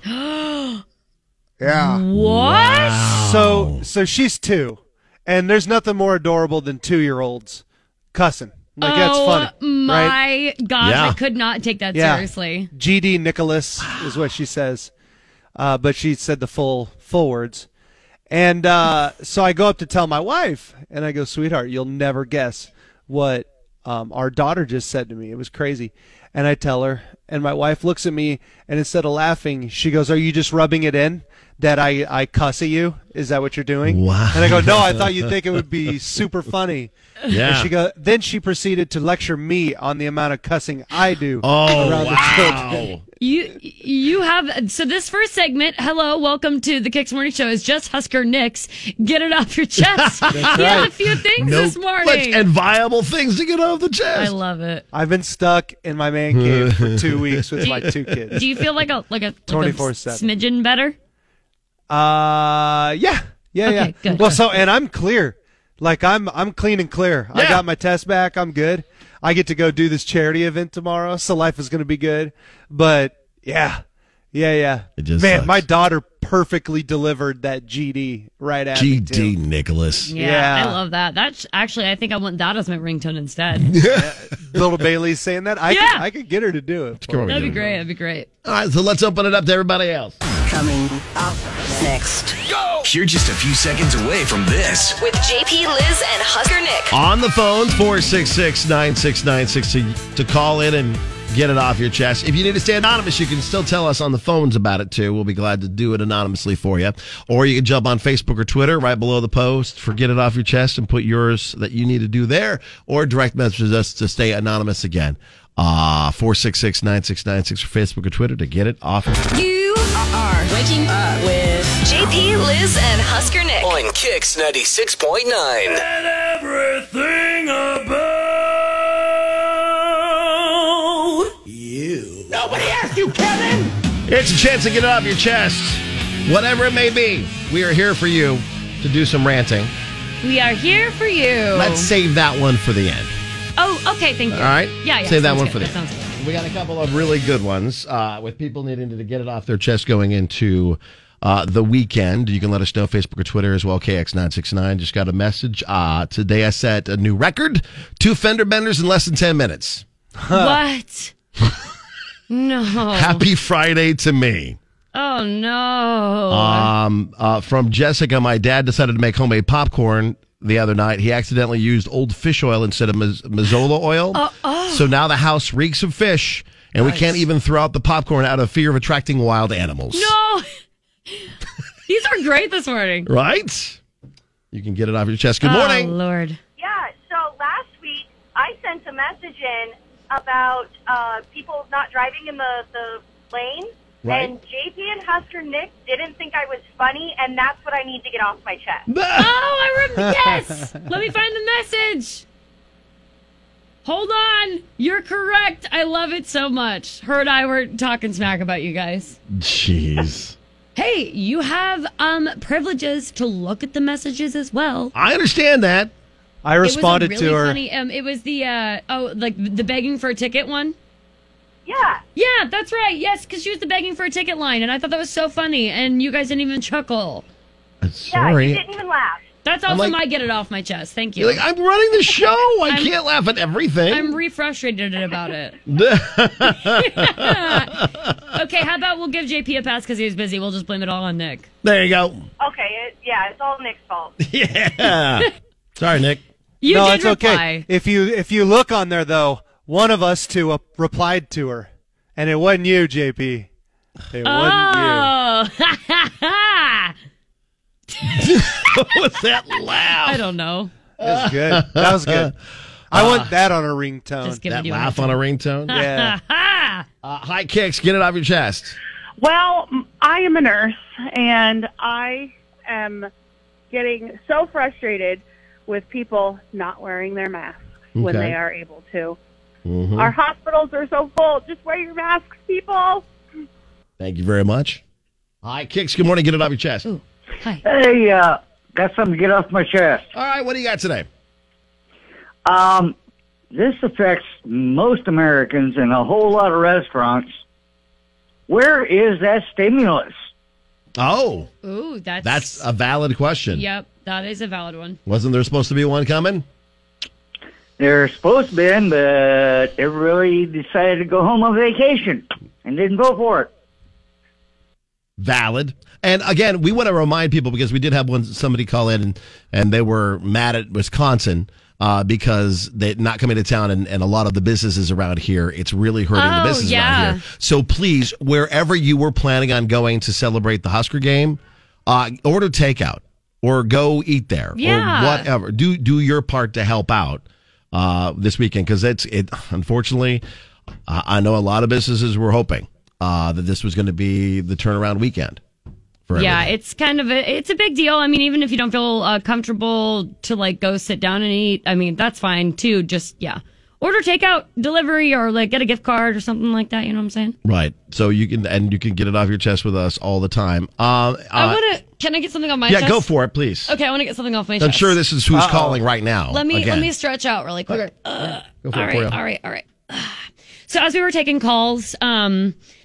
Yeah. What? So, so she's two, and there's nothing more adorable than two-year-olds cussing. Like, that's oh funny, my right? gosh, Yeah. I could not take that Yeah. seriously. G D Nicholas is what she says, uh, but she said the full full words. And uh, so I go up to tell my wife, and I go, "Sweetheart, you'll never guess what um, our daughter just said to me. It was crazy." And I tell her, and my wife looks at me, and instead of laughing, she goes, "Are you just rubbing it in that I, I cuss at you? Is that what you're doing?" Wow. And I go, "No, I thought you'd think it would be super funny." Yeah. And she go, then she proceeded to lecture me on the amount of cussing I do Oh, around the wow. children. You you have so this first segment. Hello, welcome to the Kicks Morning Show. Is just Husker Nicks. Get it off your chest. He has right. a few things No this morning. clutch and viable things to get off the chest. I love it. I've been stuck in my man cave for two weeks with my two kids. Do you feel like a like a twenty-four like a seven. smidgen better? Uh, yeah, yeah, Okay, yeah. good. Well, so and I'm clear. Like I'm, I'm clean and clear. I Yeah. got my test back. I'm good. I get to go do this charity event tomorrow, so life is going to be good. But yeah, yeah, yeah. It just Man, sucks. my daughter perfectly delivered that G D right at me, G D too. Nicholas. Yeah, Yeah. I love that. That's actually, I think I want that as my ringtone instead. Little Bailey's saying that. I Yeah. could, I could get her to do it. Come on, That'd be get it. great. That'd be great. All right, so let's open it up to everybody else. Coming up next. You're just a few seconds away from this. With J P, Liz, and Husker Nick. On the phone, four six six, nine six nine six to, to call in and Get it off your chest. If you need to stay anonymous, you can still tell us on the phones about it, too. We'll be glad to do it anonymously for you. Or you can jump on Facebook or Twitter right below the post for Get It Off Your Chest and put yours that you need to do there. Or direct message us to stay anonymous again. Uh, four six six, nine six nine six for Facebook or Twitter to get it off. You are waking up with J P, Liz, and Husker Nick. On Kicks ninety-six point nine. And everything about you. Nobody asked you, Kevin! It's a chance to get it off your chest. Whatever it may be, we are here for you to do some ranting. We are here for you. Let's save that one for the end. Oh, okay, thank you. All right? Yeah, yeah. Save that sounds one good. for the That end. sounds good. We got a couple of really good ones uh, with people needing to get it off their chest going into uh, the weekend. You can let us know, Facebook or Twitter as well, K X nine six nine. Just got a message. Uh, today I set a new record. Two fender benders in less than ten minutes. What? No. Happy Friday to me. Oh, no. Um, uh, from Jessica, my dad decided to make homemade popcorn the other night. He accidentally used old fish oil instead of Maz- Mazola oil. Uh, oh. So now the house reeks of fish, and Nice. we can't even throw out the popcorn out of fear of attracting wild animals. No. These are great this morning. Right? You can get it off your chest. Good morning. Oh, Lord. Yeah, so last week I sent a message in about uh, people not driving in the, the lane. Right. And J P and Husker Nick didn't think I was funny, and that's what I need to get off my chest. Oh, I remember. Yes. Let me find the message. Hold on. You're correct. I love it so much. Her and I were talking smack about you guys. Jeez. Hey, you have um privileges to look at the messages as well. I understand that. I responded it was a really to her. Funny, um, it was the uh, oh, like the begging for a ticket one. Yeah. Yeah, that's right. Yes, because she was the begging for a ticket line, and I thought that was so funny, and you guys didn't even chuckle. Sorry. Yeah, you didn't even laugh. That's I'm also like- my get it off my chest. Thank you. You're like, I'm running the show. I I'm- can't laugh at everything. I'm re-frustrated about it. Okay, how about we'll give J P a pass because he was busy. We'll just blame it all on Nick. There you go. Okay, it, yeah, it's all Nick's fault. Yeah. Sorry, Nick. You no, did it's reply. okay. If you if you look on there though, one of us two uh, replied to her, and it wasn't you, J P. It wasn't you. Oh, What was that laugh? I don't know. That was good. That was good. I want that on a ringtone. Just giving That you a laugh hard on a time. ringtone? Yeah. Uh, hi, Kicks. Get it off your chest. Well, m- I am a nurse, and I am getting so frustrated with people not wearing their masks when Okay. they are able to. Mhm. Our hospitals are so full. Just wear your masks, people. Thank you very much. Hi, Kicks. Good morning. Get it off your chest. Ooh, hi. Hey, uh, got something to get off my chest. All right, what do you got today? Um, this affects most Americans and a whole lot of restaurants. Where is that stimulus? Oh, Ooh, that's that's a valid question. Yep, that is a valid one. Wasn't there supposed to be one coming? There's supposed to be, but everybody decided to go home on vacation and didn't vote for it. Valid. And again, we want to remind people because we did have one somebody call in and, and they were mad at Wisconsin uh, because they're not coming to town and, and a lot of the businesses around here, it's really hurting Oh, the businesses yeah. around here. So please, wherever you were planning on going to celebrate the Husker game, uh, order takeout or go eat there Yeah. or whatever. Do do your part to help out uh, this weekend because it's it. Unfortunately, uh, I know a lot of businesses were hoping uh, that this was going to be the turnaround weekend. For Yeah, everything. it's kind of a it's a big deal. I mean, even if you don't feel uh, comfortable to like go sit down and eat, I mean that's fine too. Just yeah, order takeout, delivery, or like get a gift card or something like that. You know what I'm saying? Right. So you can and you can get it off your chest with us all the time. Uh, I uh, want to. Can I get something on my yeah, chest? go for it, please. Okay, I want to get something off my I'm chest. sure this is who's Uh-oh. calling right now. Let me again. let me stretch out really quick. Okay. Uh, Go for all it, right, Cleo. all right, all right. So as we were taking calls, um,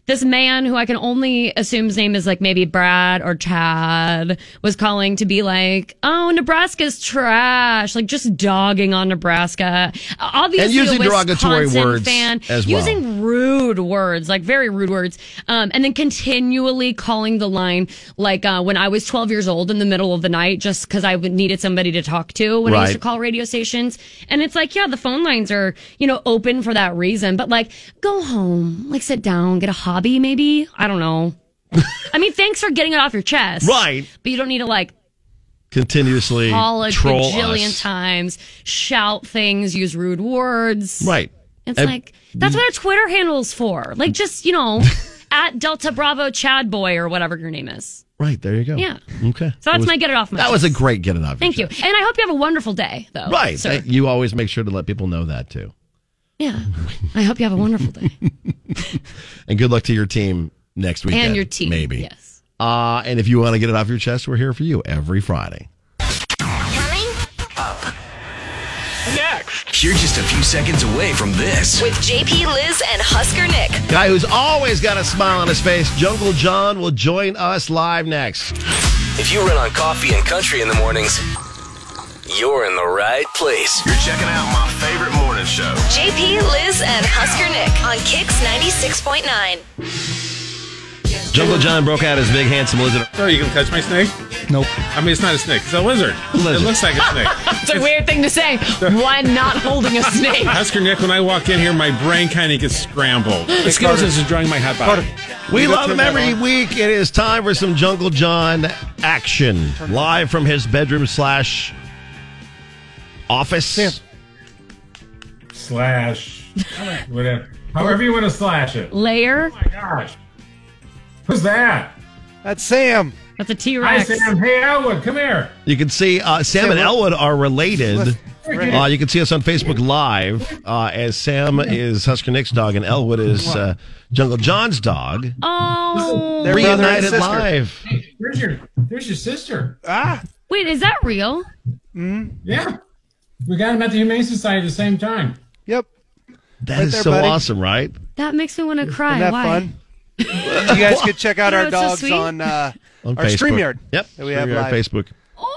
this man who I can only assume his name is like maybe Brad or Chad was calling to be like, oh, Nebraska's trash, like just dogging on Nebraska. Obviously, and using a derogatory Wisconsin words fan, as well. using rude words, like very rude words, um, and then continually calling the line like uh, when I was twelve years old in the middle of the night, just because I needed somebody to talk to when I used to Right. call radio stations. And it's like, yeah, the phone lines are, you know, open for that reason, but like, go home, like sit down, get a hobby, maybe. I don't know. I mean, thanks for getting it off your chest. Right. But you don't need to like Continuously call a troll bajillion us. times, shout things, use rude words. Right. It's And- like, that's what our Twitter handle's for. Like, just, you know, at Delta Bravo Chad Boy or whatever your name is. Right, there you go. Yeah. Okay. So that's That was- my get it off my That chest. was a great get it off. Thank you. And I hope you have a wonderful day, though. Right. sir. You always make sure to let people know that too. Yeah. I hope you have a wonderful day. And good luck to your team next weekend. And your team. Maybe. Yes. Uh, and if you want to get it off your chest, we're here for you every Friday. Next. You're just a few seconds away from this. With J P, Liz, and Husker Nick. Guy who's always got a smile on his face, Jungle John, will join us live next. If you run on coffee and country in the mornings, you're in the right place. You're checking out my favorite morning show. J P, Liz, and Husker Nick on Kix ninety-six point nine. Jungle John broke out his big, handsome lizard. Oh, you gonna touch my snake? Nope. I mean, it's not a snake. It's a lizard. Lizard. It looks like a snake. It's a weird thing to say. One not holding a snake. Husker Nick, when I walk in here, my brain kind of gets scrambled. The Skittles is enjoying my hot body. We You go love turn him that every on. week. It is time for some Jungle John action. Live from his bedroom slash office. Slash. Whatever. However you want to slash it. Layer. Oh my gosh. Who's that? That's Sam. That's a T Hi, Rex. Sam. Hey, Elwood, come here. You can see uh, Sam and Elwood are related. Uh, you can see us on Facebook Live uh, as Sam is Husker Nick's dog and Elwood is uh, Jungle John's dog. Oh. They're brother and Reunited sister. live. Hey, there's your, there's your sister. Ah. Wait, is that real? Yeah. We got him at the Humane Society at the same time. Yep. That Right is there, so buddy. awesome, right? That makes me want to cry. Isn't that Why? fun? You guys could check out You know, our it's so dogs sweet. on, uh, On our Facebook. StreamYard. Yep. That we have StreamYard live. Facebook.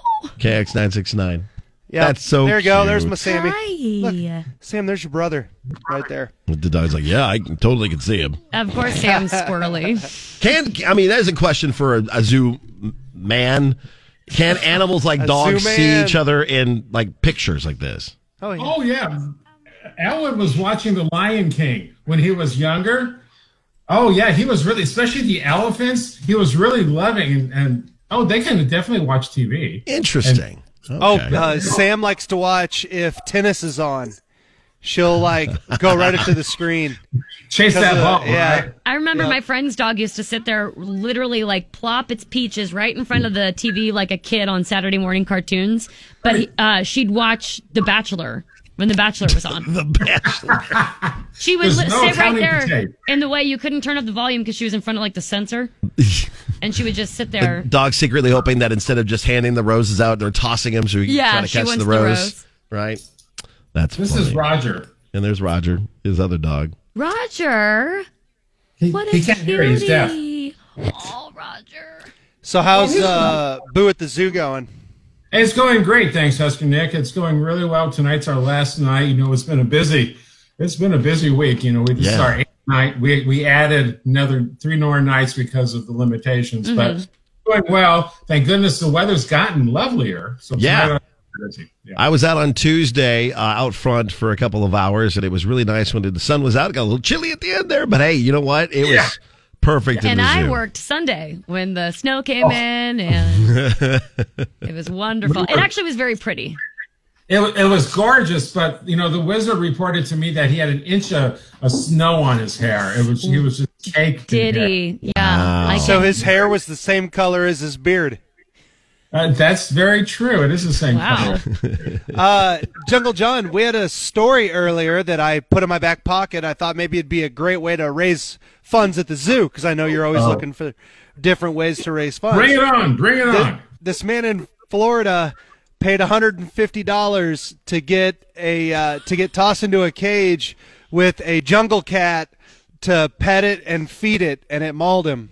K X nine six nine. Yeah. That's so There you go. cute. There's my Sammy. Hi. Look, Sam, there's your brother right there. The dog's like, yeah, I can- totally can see him. Of course, Sam's squirrely. Can I mean that is a question for a, a zoo man? Can animals like A dogs zoo see man. each other in like pictures like this? Oh, yeah. Oh, yeah. Elwood was watching The Lion King when he was younger. Oh, yeah. He was really, especially the elephants, he was really loving. And, and oh, they can definitely watch T V. Interesting. Oh, Okay. uh, Sam likes to watch if tennis is on. She'll like go right up to the screen. Chase that Because, uh, ball, yeah. right? I remember Yep. my friend's dog used to sit there, literally like plop its peaches right in front of the T V like a kid on Saturday morning cartoons. But he, uh, she'd watch The Bachelor when The Bachelor was on. The Bachelor. She would There's li- no sit right accounting there for tape. in the way you couldn't turn up the volume because she was in front of like the sensor. And she would just sit The there. dog secretly hoping that instead of just handing the roses out, they're tossing them so he can Yeah, try to she catch wants the the rose. rose. Right? That's This funny. is Roger. And there's Roger, his other dog. Roger. He, What a he can't hear. He's deaf. cutie. Oh, Roger. So how's uh, Boo at the zoo going? It's going great, thanks, Husker Nick. It's going really well. Tonight's our last night. You know, it's been a busy, it's been a busy week. You know, we just Yeah. our eighth night. We we added another three more nights because of the limitations, but Mhm. it's going well. Thank goodness the weather's gotten lovelier. So Yeah. tonight I'm busy. Yeah. I was out on Tuesday uh, out front for a couple of hours, and it was really nice when the sun was out. It got a little chilly at the end there, but hey, you know what? It Yeah. was perfect in And the I zoo. worked Sunday when the snow came Oh. in, and it was wonderful. It actually was very pretty. It, it was gorgeous, but you know the wizard reported to me that he had an inch of, of snow on his hair. It was he was just caked. in Did hair. he? Yeah. I So can- his hair was the same color as his beard. Uh, that's very true. It is the same Wow. color. Uh, Jungle John, we had a story earlier that I put in my back pocket. I thought maybe it'd be a great way to raise funds at the zoo because I know you're always Oh. looking for different ways to raise funds. Bring it on! Bring it Th- on! This man in Florida paid one hundred fifty dollars to get a uh, to get tossed into a cage with a jungle cat to pet it and feed it, and it mauled him.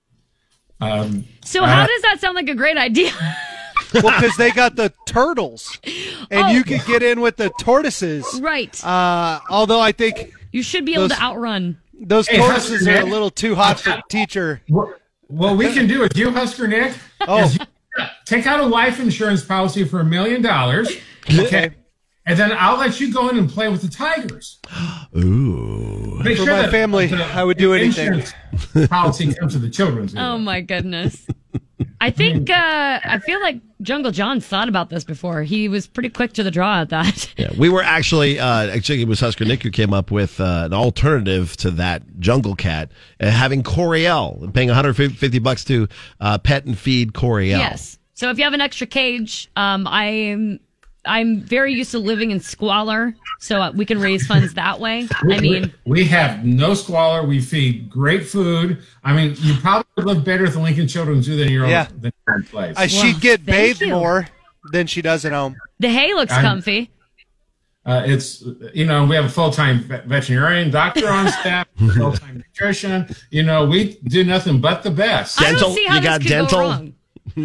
Um, So how does that sound like a great idea? Well, because they got the turtles, and Oh. you could get in with the tortoises. Right. Uh, although I think You should be able those- to outrun. those Hey, tortoises Husker are a Nick. little too hot for teacher. What, what we can do with you, Husker Nick, Oh. is you take out a life insurance policy for a million dollars, okay? And then I'll let you go in and play with the tigers. Ooh. Make For sure my that family, the I would do anything. insurance policy comes to the children's. Oh my goodness. I think uh, I feel like Jungle John thought about this before. He was pretty quick to the draw at that. Yeah, we were actually, uh, actually, it was Husker Nick who came up with uh, an alternative to that jungle cat, uh, having Coriel, paying one hundred fifty bucks to uh, pet and feed Coriel. Yes. So if you have an extra cage, um, I'm I'm very used to living in squalor, so uh, we can raise funds that way. We, I mean, we, we have no squalor. We feed great food. I mean, you probably would live better at the Lincoln Children's Zoo than your own, Yeah. than your own place. Uh, she'd get thank bathed you. more than she does at home. the hay looks I'm- comfy. Uh, it's, you know, we have a full-time vet- veterinarian doctor on staff, full-time nutrition. You know, we do nothing but the best. I Dental, don't see how you this got could dental? go wrong.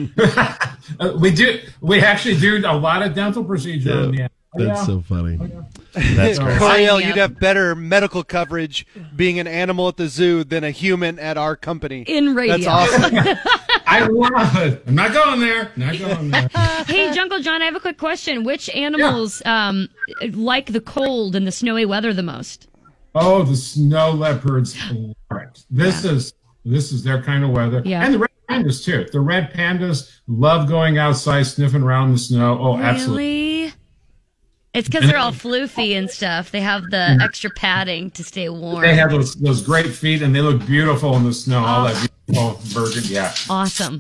Uh, we do. We actually do a lot of dental procedure. Yeah, on the that's yeah. so funny. That's great. Coriel, Yeah. you'd have better medical coverage being an animal at the zoo than a human at our company. In radio. That's awesome. I love it. I'm not going there. Not going there. Hey, Jungle John, I have a quick question. Which animals um, like the cold and the snowy weather the most? Oh, the snow leopards. love it. This is this is their kind of weather. Yeah. And the red pandas too. The red pandas love going outside, sniffing around the snow. Oh, absolutely. Really? It's because they're all floofy and stuff. They have the extra padding to stay warm. They have those those great feet, and they look beautiful in the snow. All that beautiful virgin. Yeah. Awesome.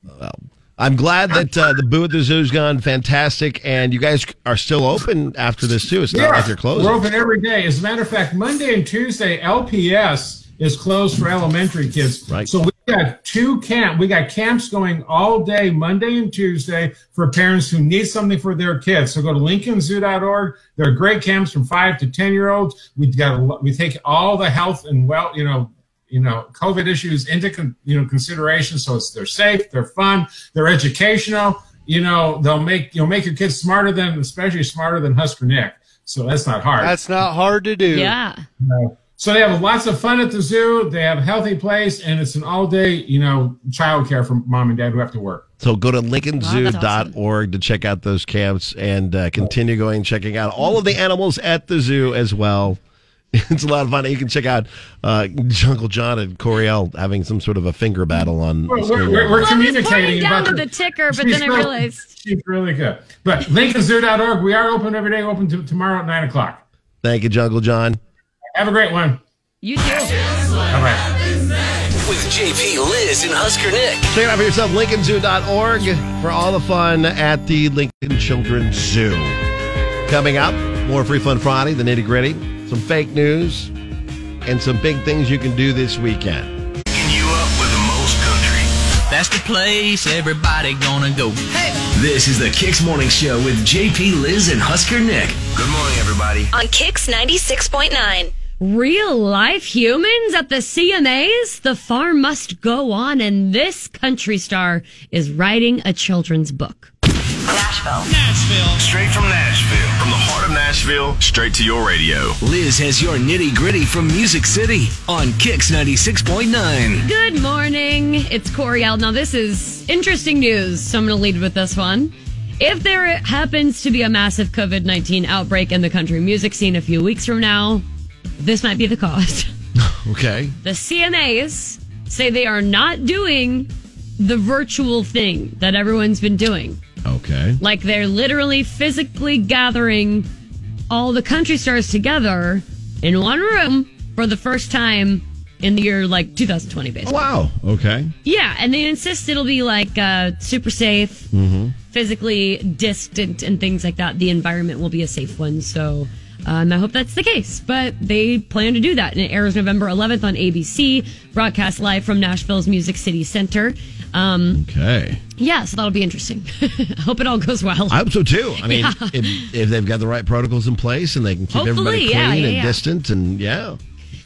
I'm glad that uh, the boo at the zoo's gone fantastic, and you guys are still open after this too. It's not like you're closing. We're open every day. As a matter of fact, Monday and Tuesday, L P S is closed for elementary kids. Right. So we got two camp. We got camps going all day, Monday and Tuesday, for parents who need something for their kids. So go to lincoln zoo dot org. There are great camps from five to ten year olds. We've got a, lo- we take all the health and well, you know, you know, COVID issues into con, you know consideration. So it's they're safe, they're fun, they're educational. You know, they'll make you'll make your kids smarter than, especially smarter than Husker Nick. So that's not hard. That's not hard to do. Yeah. No. So they have lots of fun at the zoo. They have a healthy place, and it's an all-day, you know, childcare for mom and dad who have to work. So go to lincoln zoo Wow, that's dot org to check out those camps and uh, continue going, checking out all of the animals at the zoo as well. It's a lot of fun. You can check out uh, Jungle John and Coriel having some sort of a finger battle on. We're, screen. we're, we're Well, I was communicating pointing down about to the, the ticker, but She's then I really- realized. she's really good. But lincoln zoo dot org, we are open every day, open to, tomorrow at nine o'clock. Thank you, Jungle John. Have a great one. You too. All right. With J P, Liz, and Husker Nick. Check it out for yourself, lincoln zoo dot org, for all the fun at the Lincoln Children's Zoo. Coming up, more Free Fun Friday, the nitty gritty, some fake news, and some big things you can do this weekend. Picking you up with the most country. That's the place everybody gonna go. Hey! This is the Kicks Morning Show with J P, Liz, and Husker Nick. Good morning, everybody. On Kix ninety-six point nine. Real life humans at the C M As? The farm must go on, and this country star is writing a children's book. Nashville. Nashville. Straight from Nashville. From the heart of Nashville, straight to your radio. Liz has your nitty gritty from Music City on Kicks ninety-six point nine. Good morning. It's Coriel. Now, this is interesting news, so I'm going to lead with this one. If there happens to be a massive COVID nineteen outbreak in the country music scene a few weeks from now, this might be the cause. Okay. The C M As say they are not doing the virtual thing that everyone's been doing. Okay. Like they're literally physically gathering all the country stars together in one room for the first time in the year like two thousand twenty, basically. Wow. Okay. Yeah, and they insist it'll be like uh, super safe, Mm-hmm. physically distant, and things like that. The environment will be a safe one, so um, I hope that's the case. But they plan to do that, and it airs November eleventh on A B C, broadcast live from Nashville's Music City Center. Um, Okay. yeah, so that'll be interesting. I hope it all goes well. I hope so too. I mean, Yeah. if, if they've got the right protocols in place and they can keep Hopefully, everybody clean yeah, yeah, and yeah. distant, and yeah.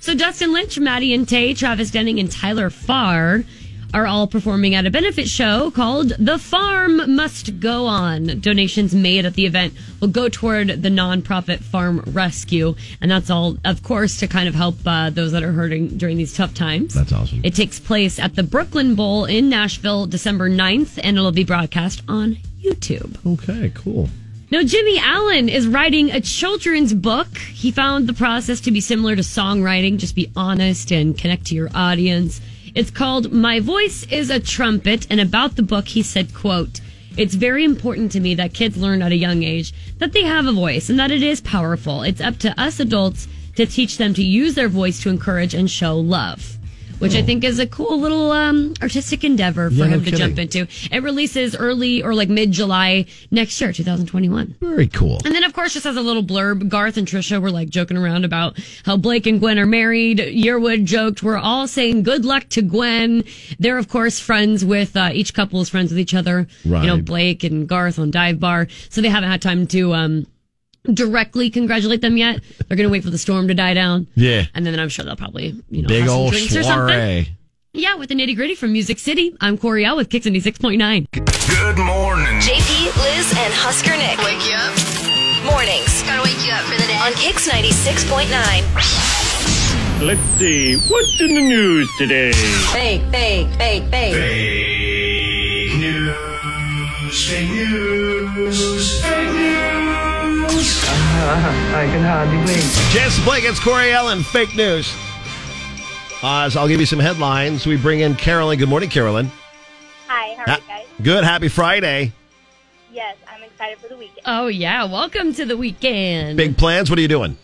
So Dustin Lynch, Maddie and Tay, Travis Denning, and Tyler Farr are all performing at a benefit show called The Farm Must Go On. Donations made at the event will go toward the nonprofit Farm Rescue. And that's all, of course, to kind of help uh, those that are hurting during these tough times. That's awesome. It takes place at the Brooklyn Bowl in Nashville, December ninth, and it'll be broadcast on YouTube. Okay, cool. Now, Jimmy Allen is writing a children's book. He found the process to be similar to songwriting. Just be honest and connect to your audience. It's called My Voice is a Trumpet, and about the book, he said, quote, "It's very important to me that kids learn at a young age that they have a voice and that it is powerful. It's up to us adults to teach them to use their voice to encourage and show love." Which oh. I think is a cool little um, artistic endeavor for yeah, him no to kidding. jump into. It releases early or like mid-July next year, twenty twenty-one. Very cool. And then, of course, just as a little blurb, Garth and Trisha were like joking around about how Blake and Gwen are married. Yearwood joked, "We're all saying good luck to Gwen." They're, of course, friends with, uh, each couple is friends with each other. Right. You know, Blake and Garth on Dive Bar. So they haven't had time to um, directly congratulate them yet. They're going to wait for the storm to die down. Yeah. And then I'm sure they'll probably, you know, Big have some old drinks or something. soiree. Yeah, with the nitty gritty from Music City. I'm Corey L with Kicks ninety-six point nine. Good morning. J P, Liz, and Husker Nick. Wake you up. Mornings. Gotta wake you up for the day. On Kicks ninety-six point nine. Let's see, what's in the news today? Fake, fake, fake, fake. Fake news. Fake news. Fake news. I can hardly wait. Jess Blake, it's Corey Allen, fake news. Uh, so I'll give you some headlines. We bring in Carolyn. Good morning, Carolyn. Hi, how are Ha- you guys? Good. Happy Friday. Yes, I'm excited for the weekend. Oh, yeah. Welcome to the weekend. Big plans. What are you doing?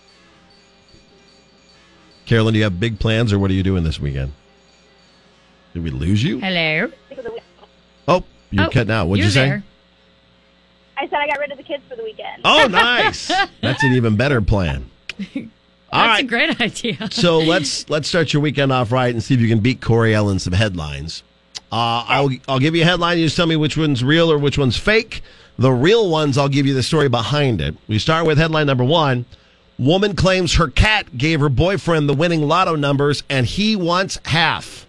Carolyn, do you have big plans, or what are you doing this weekend? Did we lose you? Hello. Oh, you're Oh, cutting out. What'd you're you say? there. I said I got rid of the kids for the weekend. Oh, nice. That's an even better plan. All That's right. a great idea. So let's let's start your weekend off right and see if you can beat Corey Ellen some headlines. Uh, I'll I'll give you a headline. You just tell me which one's real or which one's fake. The real ones, I'll give you the story behind it. We start with headline number one. Woman claims her cat gave her boyfriend the winning lotto numbers and he wants half.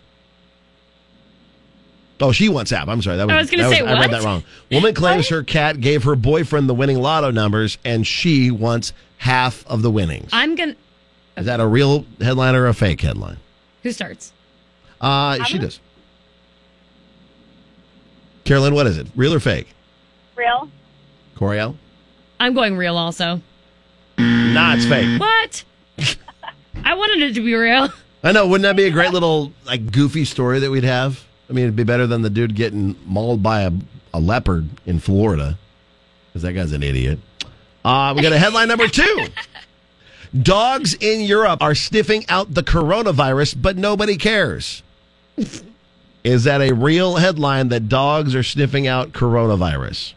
Oh, she wants half. I'm sorry. That was, I was gonna that say, I read what? that wrong. Woman claims her cat gave her boyfriend the winning lotto numbers and she wants half of the winnings. I'm going to... Is that a real headline or a fake headline? Who starts? Uh, she does. Carolyn, what is it? Real or fake? Real? Coriel? I'm going real also. Nah, it's fake. What? I wanted it to be real. I know. Wouldn't that be a great little, like, goofy story that we'd have? I mean, it'd be better than the dude getting mauled by a, a leopard in Florida, because that guy's an idiot. Uh, we got a headline number two. Dogs in Europe are sniffing out the coronavirus, but nobody cares. Is that a real headline that dogs are sniffing out coronavirus?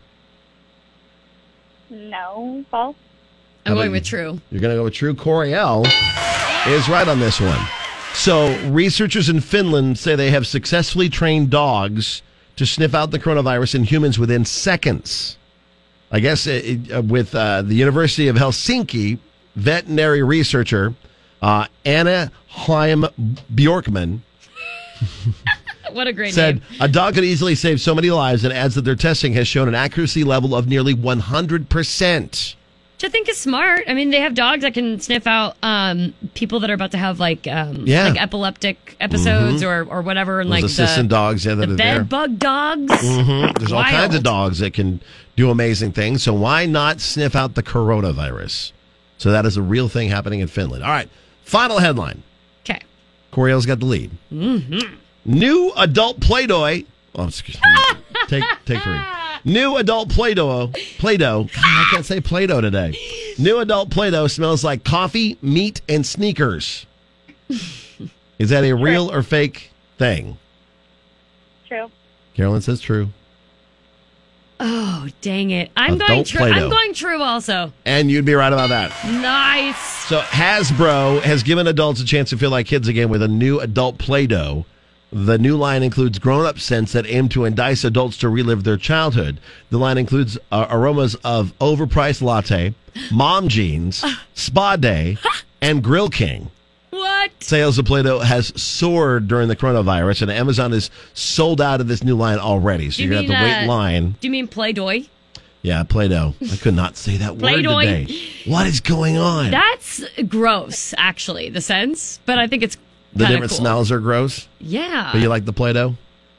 No. False? I'm How going about with you? true. You're going to go with true. Coriel is right on this one. So, researchers in Finland say they have successfully trained dogs to sniff out the coronavirus in humans within seconds. I guess it, uh, with uh, the University of Helsinki, veterinary researcher uh, Anna Heim Bjorkman What a great said name. a dog could easily save so many lives, and adds that their testing has shown an accuracy level of nearly one hundred percent. Which I think is smart. I mean, they have dogs that can sniff out um, people that are about to have like um, Yeah. like epileptic episodes Mhm. or, or whatever. And Those like assistant the, dogs, yeah, that the are bed there. bug dogs. Mhm. There's all Wild. kinds of dogs that can do amazing things. So why not sniff out the coronavirus? So that is a real thing happening in Finland. All right. Final headline. Okay. Coriel's got the lead. Mm-hmm. New adult Play-Doh. Oh, excuse me. take take three. New adult Play-Doh. Play-Doh. God, I can't say Play-Doh today. New adult Play-Doh smells like coffee, meat, and sneakers. Is that a real or fake thing? True. Carolyn says true. Oh, dang it. I'm Adult going true. Play-Doh. I'm going true also. And you'd be right about that. Nice. So Hasbro has given adults a chance to feel like kids again with a new adult Play-Doh. The new line includes grown-up scents that aim to entice adults to relive their childhood. The line includes uh, aromas of overpriced latte, mom jeans, spa day, and Grill King. What? Sales of Play-Doh has soared during the coronavirus, and Amazon is sold out of this new line already. So Do you you're going to have to mean, wait in uh, line. Do you mean Play-Doh? Yeah, Play-Doh. I could not say that word Play-Doh. today. What is going on? That's gross, actually, the sense. But I think it's the kinda different cool. smells are gross? Yeah. But you like the Play-Doh?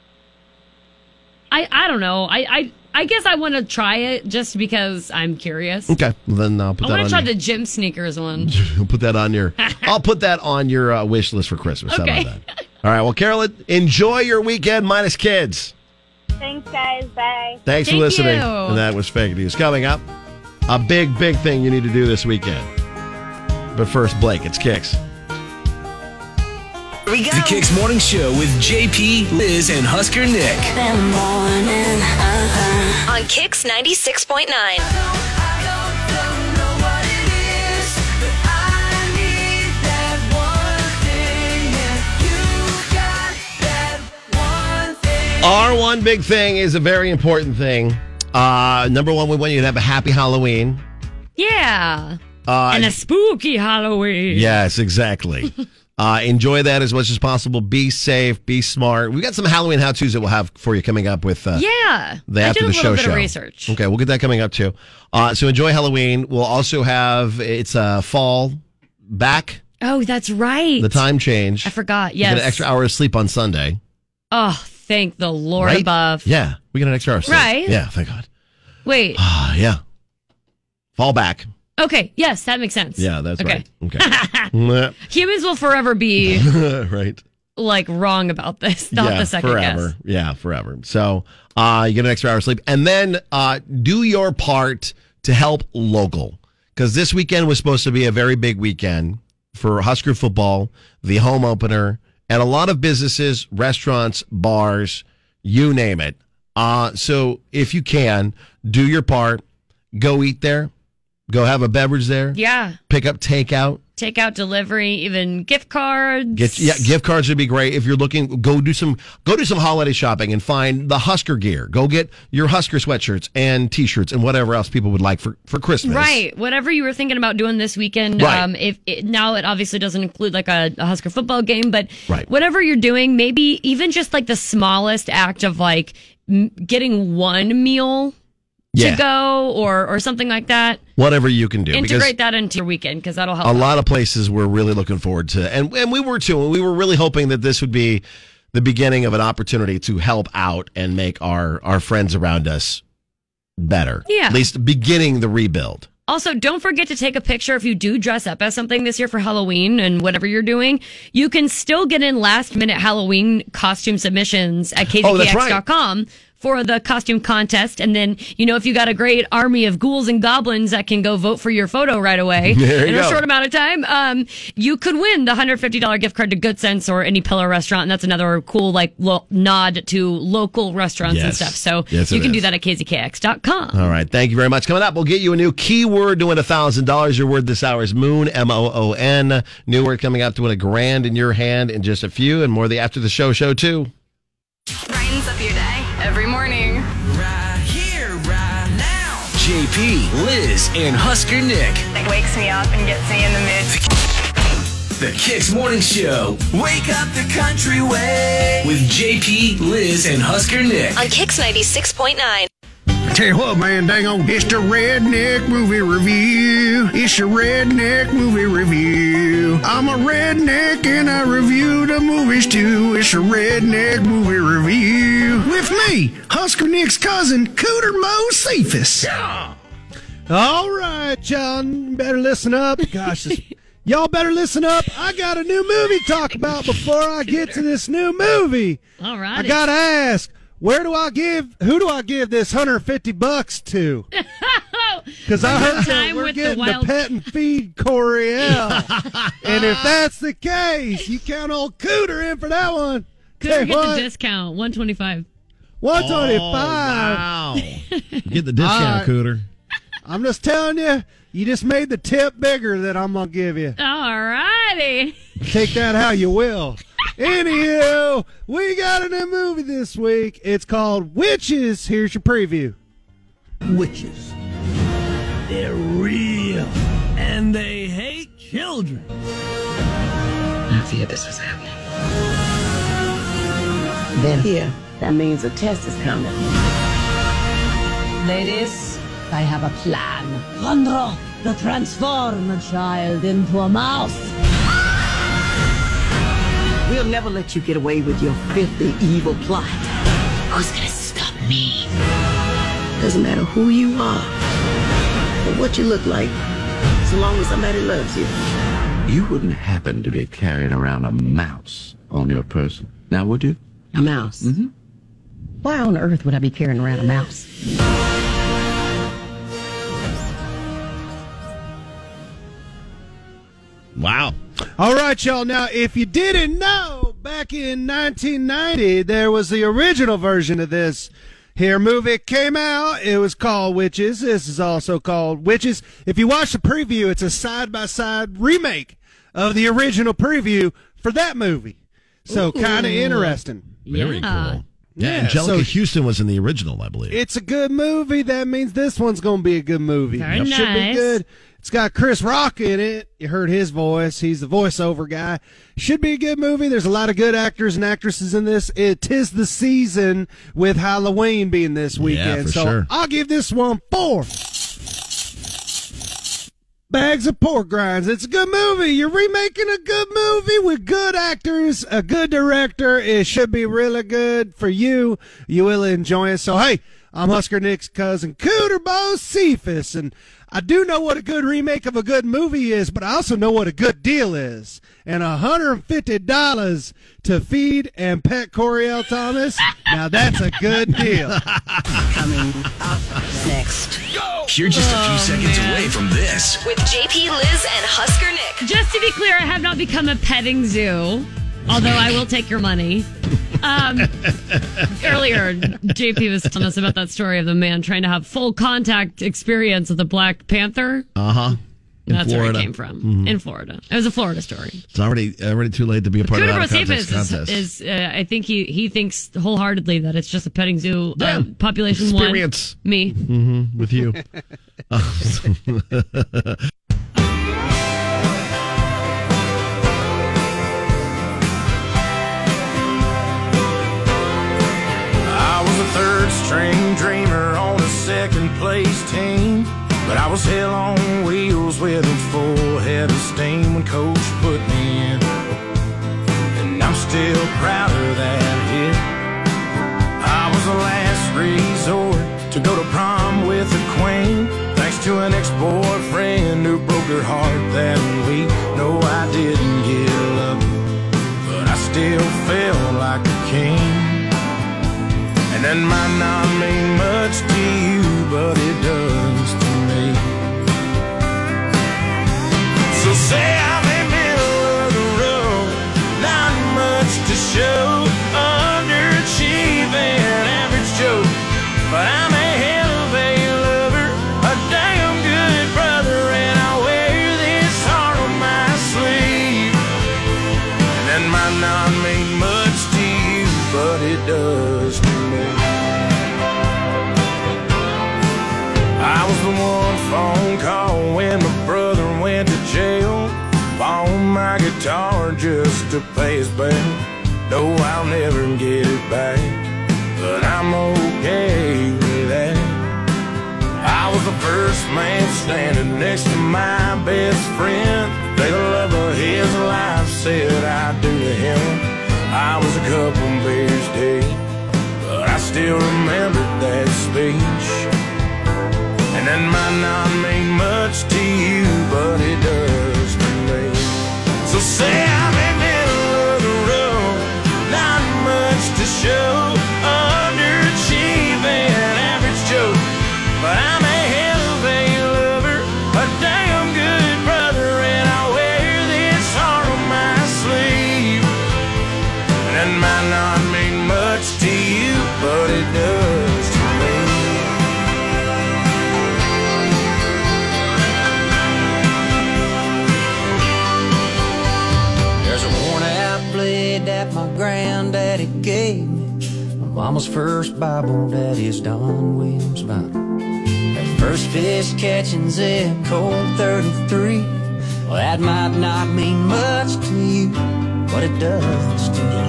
I, I don't know. I, I I guess I want to try it just because I'm curious. Okay, well, then I'll put I that want on to try your, the gym sneakers one. put that on your. I'll put that on your uh, wish list for Christmas. Okay. How about that? All right. Well, Carolyn, enjoy your weekend minus kids. Thanks, guys. Bye. Thanks Thank for listening. you. And that was Fake News. Coming up, a big, big thing you need to do this weekend. But first, Blake, it's Kicks. Here we go. The Kicks Morning Show with J P, Liz, and Husker Nick. Morning, uh-huh. On Kicks ninety-six point nine. Our one big thing is a very important thing. Uh, number one, we want you to have a happy Halloween. Yeah. Uh, and a spooky Halloween. Yes, exactly. uh, enjoy that as much as possible. Be safe. Be smart. We've got some Halloween how-tos that we'll have for you coming up with uh, Yeah. the I after did a the little show bit show. of research. Okay, we'll get that coming up too. Uh, so enjoy Halloween. We'll also have it's a uh, fall back. Oh, that's right. The time change. I forgot. You get Yes. an extra hour of sleep on Sunday. Oh, thank the Lord Right? above. Yeah, we get an extra hour of sleep. Right. Yeah, thank God. Wait. Ah, yeah. Fall back. Okay. Yes, that makes sense. Yeah, that's okay. right. Okay. Humans will forever be right. like wrong about this. Not yeah, the second forever. guess. Yeah, forever. So uh, you get an extra hour of sleep. And then uh, do your part to help local. Because this weekend was supposed to be a very big weekend for Husker football, the home opener, and a lot of businesses, restaurants, bars, you name it. Uh, so if you can, do your part. Go eat there. Go have a beverage there. Yeah. Pick up takeout. Takeout, delivery, even gift cards. Get yeah, gift cards would be great if you're looking. Go do some go do some holiday shopping and find the Husker gear. Go get your Husker sweatshirts and T-shirts and whatever else people would like for, for Christmas. Right. Whatever you were thinking about doing this weekend. Right. Um, if it, now it obviously doesn't include like a, a Husker football game, but Right. whatever you're doing, maybe even just like the smallest act of like m- getting one meal Yeah. to go or or something like that. Whatever you can do. Integrate that into your weekend because that'll help. A out. lot of places we're really looking forward to, and and we were too. And we were really hoping that this would be the beginning of an opportunity to help out and make our our friends around us better. Yeah. At least beginning the rebuild. Also, don't forget to take a picture if you do dress up as something this year for Halloween and whatever you're doing. You can still get in last minute Halloween costume submissions at K Z K X Oh, that's right. dot com for the costume contest. And then, you know, if you got a great army of ghouls and goblins that can go vote for your photo right away There in you a go. short amount of time, um, you could win the one hundred fifty dollars gift card to Good Sense or any Pillar restaurant. And that's another cool, like, lo- nod to local restaurants and Yes. stuff. So Yes, you it can do is. that at K Z K X dot com. All right. Thank you very much. Coming up, we'll get you a new keyword to win one thousand dollars. Your word this hour is moon, M O O N. New word coming up to win a grand in your hand in just a few, and more of the After the Show show, too. Brightens up your day every morning. Right here, right now. J P, Liz, and Husker Nick. It wakes me up and gets me in the mood. The Kicks Morning Show. Wake up the country way. With J P, Liz, and Husker Nick. On Kicks ninety-six point nine. I tell you what, man, dang on. It's the Redneck Movie Review. It's your Redneck Movie Review. I'm a redneck and I review the movies too. It's a Redneck Movie Review. With me, Husker Nick's cousin, Cooter Mo Cephas. All right, John, better listen up. Gosh, this, y'all better listen up. I got a new movie to talk about before I get to this new movie. All right. I gotta ask, where do I give, who do I give this one hundred fifty bucks to? Because I heard that Time we're with the getting to wild- pet and feed Coriel. And if that's the case, you count old Cooter in for that one. Could Tell you get what, the discount, one twenty-five. one twenty-five. Wow. Get the discount, All right. Cooter. I'm just telling you, you just made the tip bigger that I'm going to give you. All righty. Take that how you will. Anywho, we got a new movie this week. It's called Witches. Here's your preview. Witches. They're real. And they hate children. I feared this was happening. Then here, that means a test is coming. Ladies, I have a plan. Randro, the transform child into a mouse. We'll never let you get away with your filthy, evil plot. Who's gonna stop me? Doesn't matter who you are or what you look like, so long as somebody loves you. You wouldn't happen to be carrying around a mouse on your person, now would you? A mouse? Mm-hmm. Why on earth would I be carrying around a mouse? Wow. All right, y'all. Now, if you didn't know, back in nineteen ninety, there was the original version of this here movie. It came out. It was called Witches. This is also called Witches. If you watch the preview, it's a side-by-side remake of the original preview for that movie. So kind of interesting. Very Yeah. cool. Yeah, Yeah, Angelica so- Houston was in the original, I believe. It's a good movie. That means this one's going to be a good movie. Very It should be nice. good. It's got Chris Rock in it. You heard his voice. He's the voiceover guy. Should be a good movie. There's a lot of good actors and actresses in this. It 'tis the season with Halloween being this weekend. for so sure. I'll give this one four bags of pork grinds. It's a good movie. You're remaking a good movie with good actors, a good director. It should be really good for you. You will enjoy it. So, hey, I'm Husker Nick's cousin, Cooter Bo Cephas, and I do know what a good remake of a good movie is, but I also know what a good deal is. And one hundred fifty dollars to feed and pet Coriel Thomas, now that's a good deal. Coming up next. You're just a few seconds away from this. With J P, Liz, and Husker Nick. Just to be clear, I have not become a petting zoo, although I will take your money. Um, earlier, J P was telling us about that story of the man trying to have full contact experience with a Black Panther. Uh huh. That's where it came from. Mhm. In Florida. It was a Florida story. It's already already too late to be a part Cooter of Bo that contest. Cephas contest. is, is uh, I think he, he thinks wholeheartedly that it's just a petting zoo. Yeah. Uh, population Experience. one. Me. Mm-hmm. With you. I was a third string dreamer on a second place team, but I was hell on wheels with a full head of steam when coach put me in, and I'm still proud of that hit. I was the last resort to go to prom with a queen, thanks to an ex-boyfriend who broke her heart that week. No, I didn't get love, but I still felt like a king. And that might not mean much to you, but it does to me. So say I'm in middle of the road, not much to show, underachieving, average Joe, but I'm a hell of a lover, a damn good brother, and I wear this heart on my sleeve. And that might not mean much to you, but it does to me. I was the one phone call when my brother went to jail, bought my guitar just to pay his bail. No, I'll never get it back, but I'm okay with that. I was the first man standing next to my best friend. The love of his life said I do to him. I was a couple beers deep, but I still remember that speech. And that might not mean much to you, but it does to me. So say I'm in middle of the road, not much to show, underachieving, average Joe, but I'm a hell of a lover, a damn good brother, and I wear this heart on my sleeve. And that might not mean much to you, but it does to me. There's a worn out blade that my granddaddy gave me, my mama's first Bible, daddy's Don Williams Bible. That first fish catching zip code thirty-three, well, that might not mean much to you, what it does to me.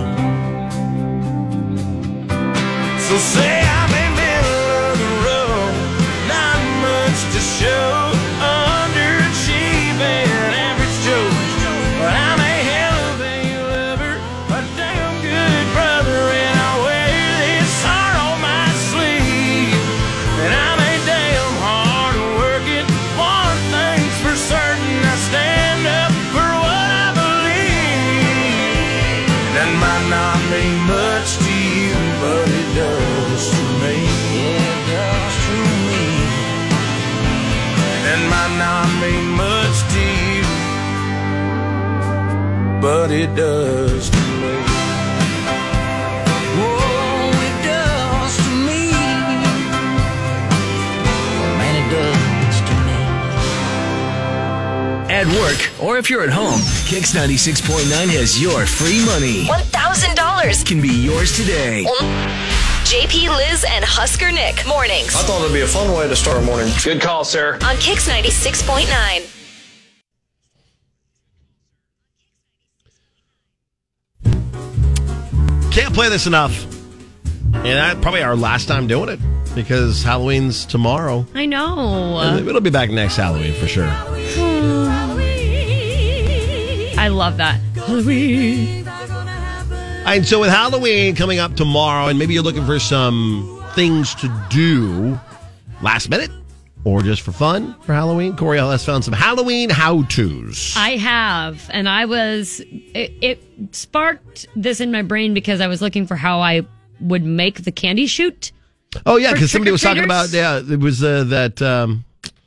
So say I'm in middle of the road, not much to show, underachieving, average Joe, but I'm a hell of a lover, a damn good brother, and I wear this heart on my sleeve. And I'm a damn hard working, one thing's for certain, I stand up for what I believe. That might not mean much to you, but it does to me. Yeah, it does to me. That might not mean much to you, but it does to me. Oh, it does to me. Oh, man, it does to me. At work, or if you're at home, Kix ninety-six point nine has your free money. one thousand dollars Can be yours today. J P, Liz, and Husker Nick. Mornings. I thought it'd be a fun way to start a morning. Good call, sir. On Kix ninety-six point nine. Can't play this enough. And that's probably our last time doing it because Halloween's tomorrow. I know. And it'll be back next Halloween for sure. I love that. Halloween. And so with Halloween coming up tomorrow, and maybe you're looking for some things to do last minute or just for fun for Halloween, Coriel has found some Halloween how-tos. I have, and I was, it, it sparked this in my brain because I was looking for how I would make the candy shoot. Oh, yeah, for because somebody was talking trick-or-treaters. about, yeah, it was uh, that um,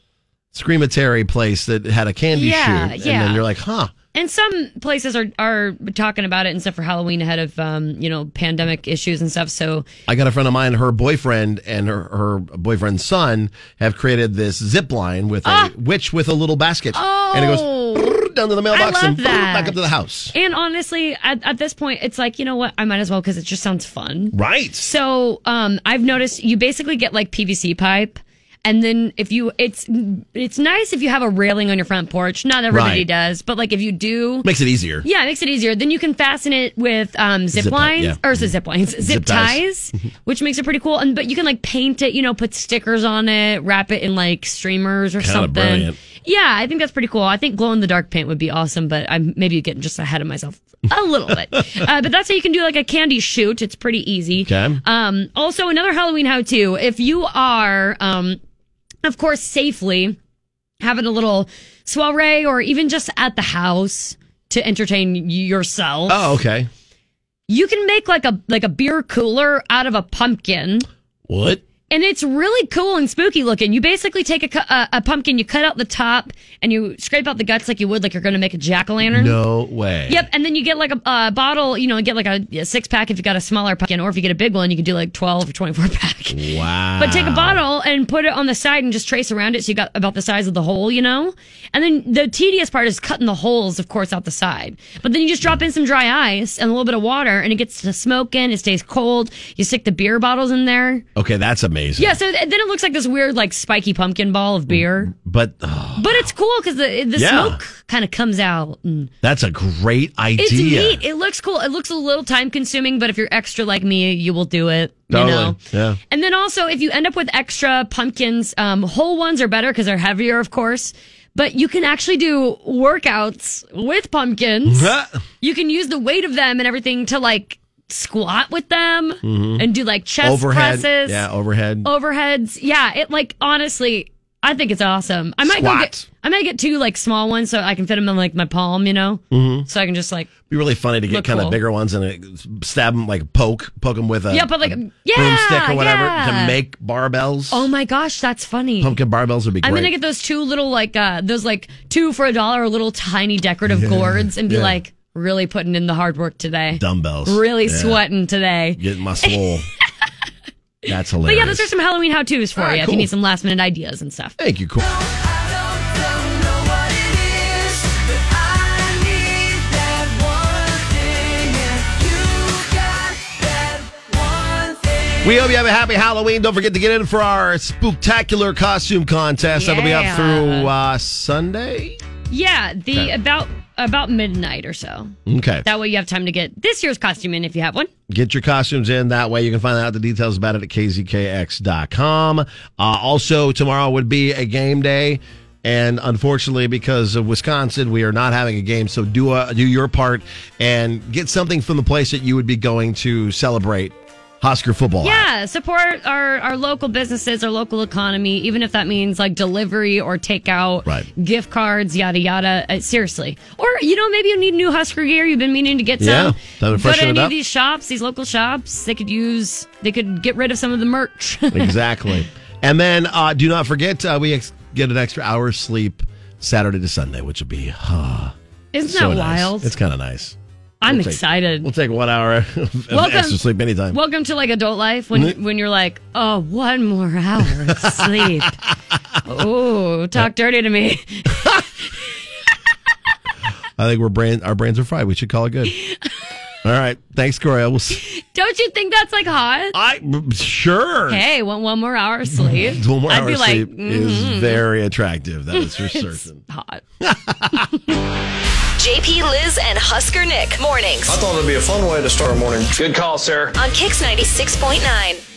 Screamatary place that had a candy Yeah, shoot. yeah. And then you're like, huh. And some places are, are talking about it and stuff for Halloween ahead of, um, you know, pandemic issues and stuff. So I got a friend of mine, her boyfriend and her, her boyfriend's son have created this zip line with Ah! a witch with a little basket. Oh, and it goes down to the mailbox I love and that. back up to the house. And honestly, at, at this point, it's like, you know what? I might as well because it just sounds fun. Right. So um, I've noticed you basically get like P V C pipe. And then if you, it's it's nice if you have a railing on your front porch. Not everybody Right. does, but like if you do, Makes it easier. yeah, it makes it easier. Then you can fasten it with um, zip, Zip tie- lines yeah. or so zip lines, zip, Zip ties, ties. which makes it pretty cool. And but you can like paint it, you know, put stickers on it, wrap it in like streamers or Kinda something. brilliant. Yeah, I think that's pretty cool. I think glow in the dark paint would be awesome, but I'm maybe getting just ahead of myself a little bit. Uh, but that's how you can do like a candy shoot. It's pretty easy. Okay. Um, also, another Halloween how-to. If you are, um, of course, safely having a little soiree or even just at the house to entertain yourself. Oh, okay. You can make like a like a beer cooler out of a pumpkin. What? And it's really cool and spooky looking. You basically take a, cu- a, a pumpkin, you cut out the top, and you scrape out the guts like you would, like you're going to make a jack-o'-lantern. No way. Yep, and then you get like a, a bottle, you know, get like a, a six-pack if you got a smaller pumpkin, or if you get a big one, you can do like twelve or twenty-four pack. Wow. But take a bottle and put it on the side and just trace around it so you got about the size of the hole, you know? And then the tedious part is cutting the holes, of course, out the side. But then you just drop in some dry ice and a little bit of water, and it gets to smoking, it stays cold. You stick the beer bottles in there. Okay, that's amazing. Yeah, so th- then it looks like this weird, like, spiky pumpkin ball of beer. But oh, But it's cool because the, the Yeah. smoke kind of comes out. And that's a great idea. it's neat. It looks cool. It looks a little time consuming, but if you're extra like me, you will do it. Totally. You know? Yeah. And then also, if you end up with extra pumpkins, um, whole ones are better because they're heavier, of course. But you can actually do workouts with pumpkins. You can use the weight of them and everything to like squat with them Mhm. and do like chest Overhead. presses. Yeah, overhead. Overheads. Yeah, it like honestly, I think it's awesome. I might go Squat. get I might get two like small ones so I can fit them in like my palm, you know? Mhm. So I can just like Be really funny to get Look kind cool. of bigger ones and uh, stab them, like poke, poke them with a, Yeah, but like a yeah, broomstick or whatever yeah. to make barbells. Oh my gosh, that's funny. Pumpkin barbells would be great. I'm gonna get those two little like uh those like two for a dollar little tiny decorative Yeah, gourds and be yeah. like really putting in the hard work today. Dumbbells. Really Yeah. sweating today. Getting my swole. That's hilarious. But yeah, those are some Halloween how tos for All right, you if cool. you need some last minute ideas and stuff. Thank you, cool. We hope you have a happy Halloween. Don't forget to get in for our spooktacular costume contest. That'll be up Yeah. through uh, Sunday. Yeah, the Okay. about about midnight or so. Okay. That way you have time to get this year's costume in if you have one. Get your costumes in. That way you can find out the details about it at k z k x dot com. Uh, also, tomorrow would be a game day. And unfortunately, because of Wisconsin, we are not having a game. So do a, do your part and get something from the place that you would be going to celebrate Husker football. Yeah, support our, our local businesses, our local economy, even if that means like delivery or takeout, right. gift cards, yada, yada. Uh, seriously. Or, you know, maybe you need new Husker gear. You've been meaning to get yeah, some. Go to any up. of these shops, these local shops, they could use, they could get rid of some of the merch. Exactly. And then uh, do not forget, uh, we ex- get an extra hour's sleep Saturday to Sunday, which will be, uh, Isn't so that nice. wild? It's kind of nice. I'm we'll take, excited. We'll take one hour of welcome, extra sleep anytime. Welcome to like adult life when when you're like, oh, one more hour of sleep. Oh, talk dirty to me. I think we're brain our brains are fried. We should call it good. All right, thanks, Gloria. We'll see. Don't you think that's like hot? I sure. Hey, one one more hour of sleep. One more I'd hour be of like, sleep mm-hmm. is very attractive. That is for It's certain. hot. J P, Liz, and Husker Nick. Mornings. I thought it'd be a fun way to start a morning. Good call, sir. On Kix ninety-six point nine.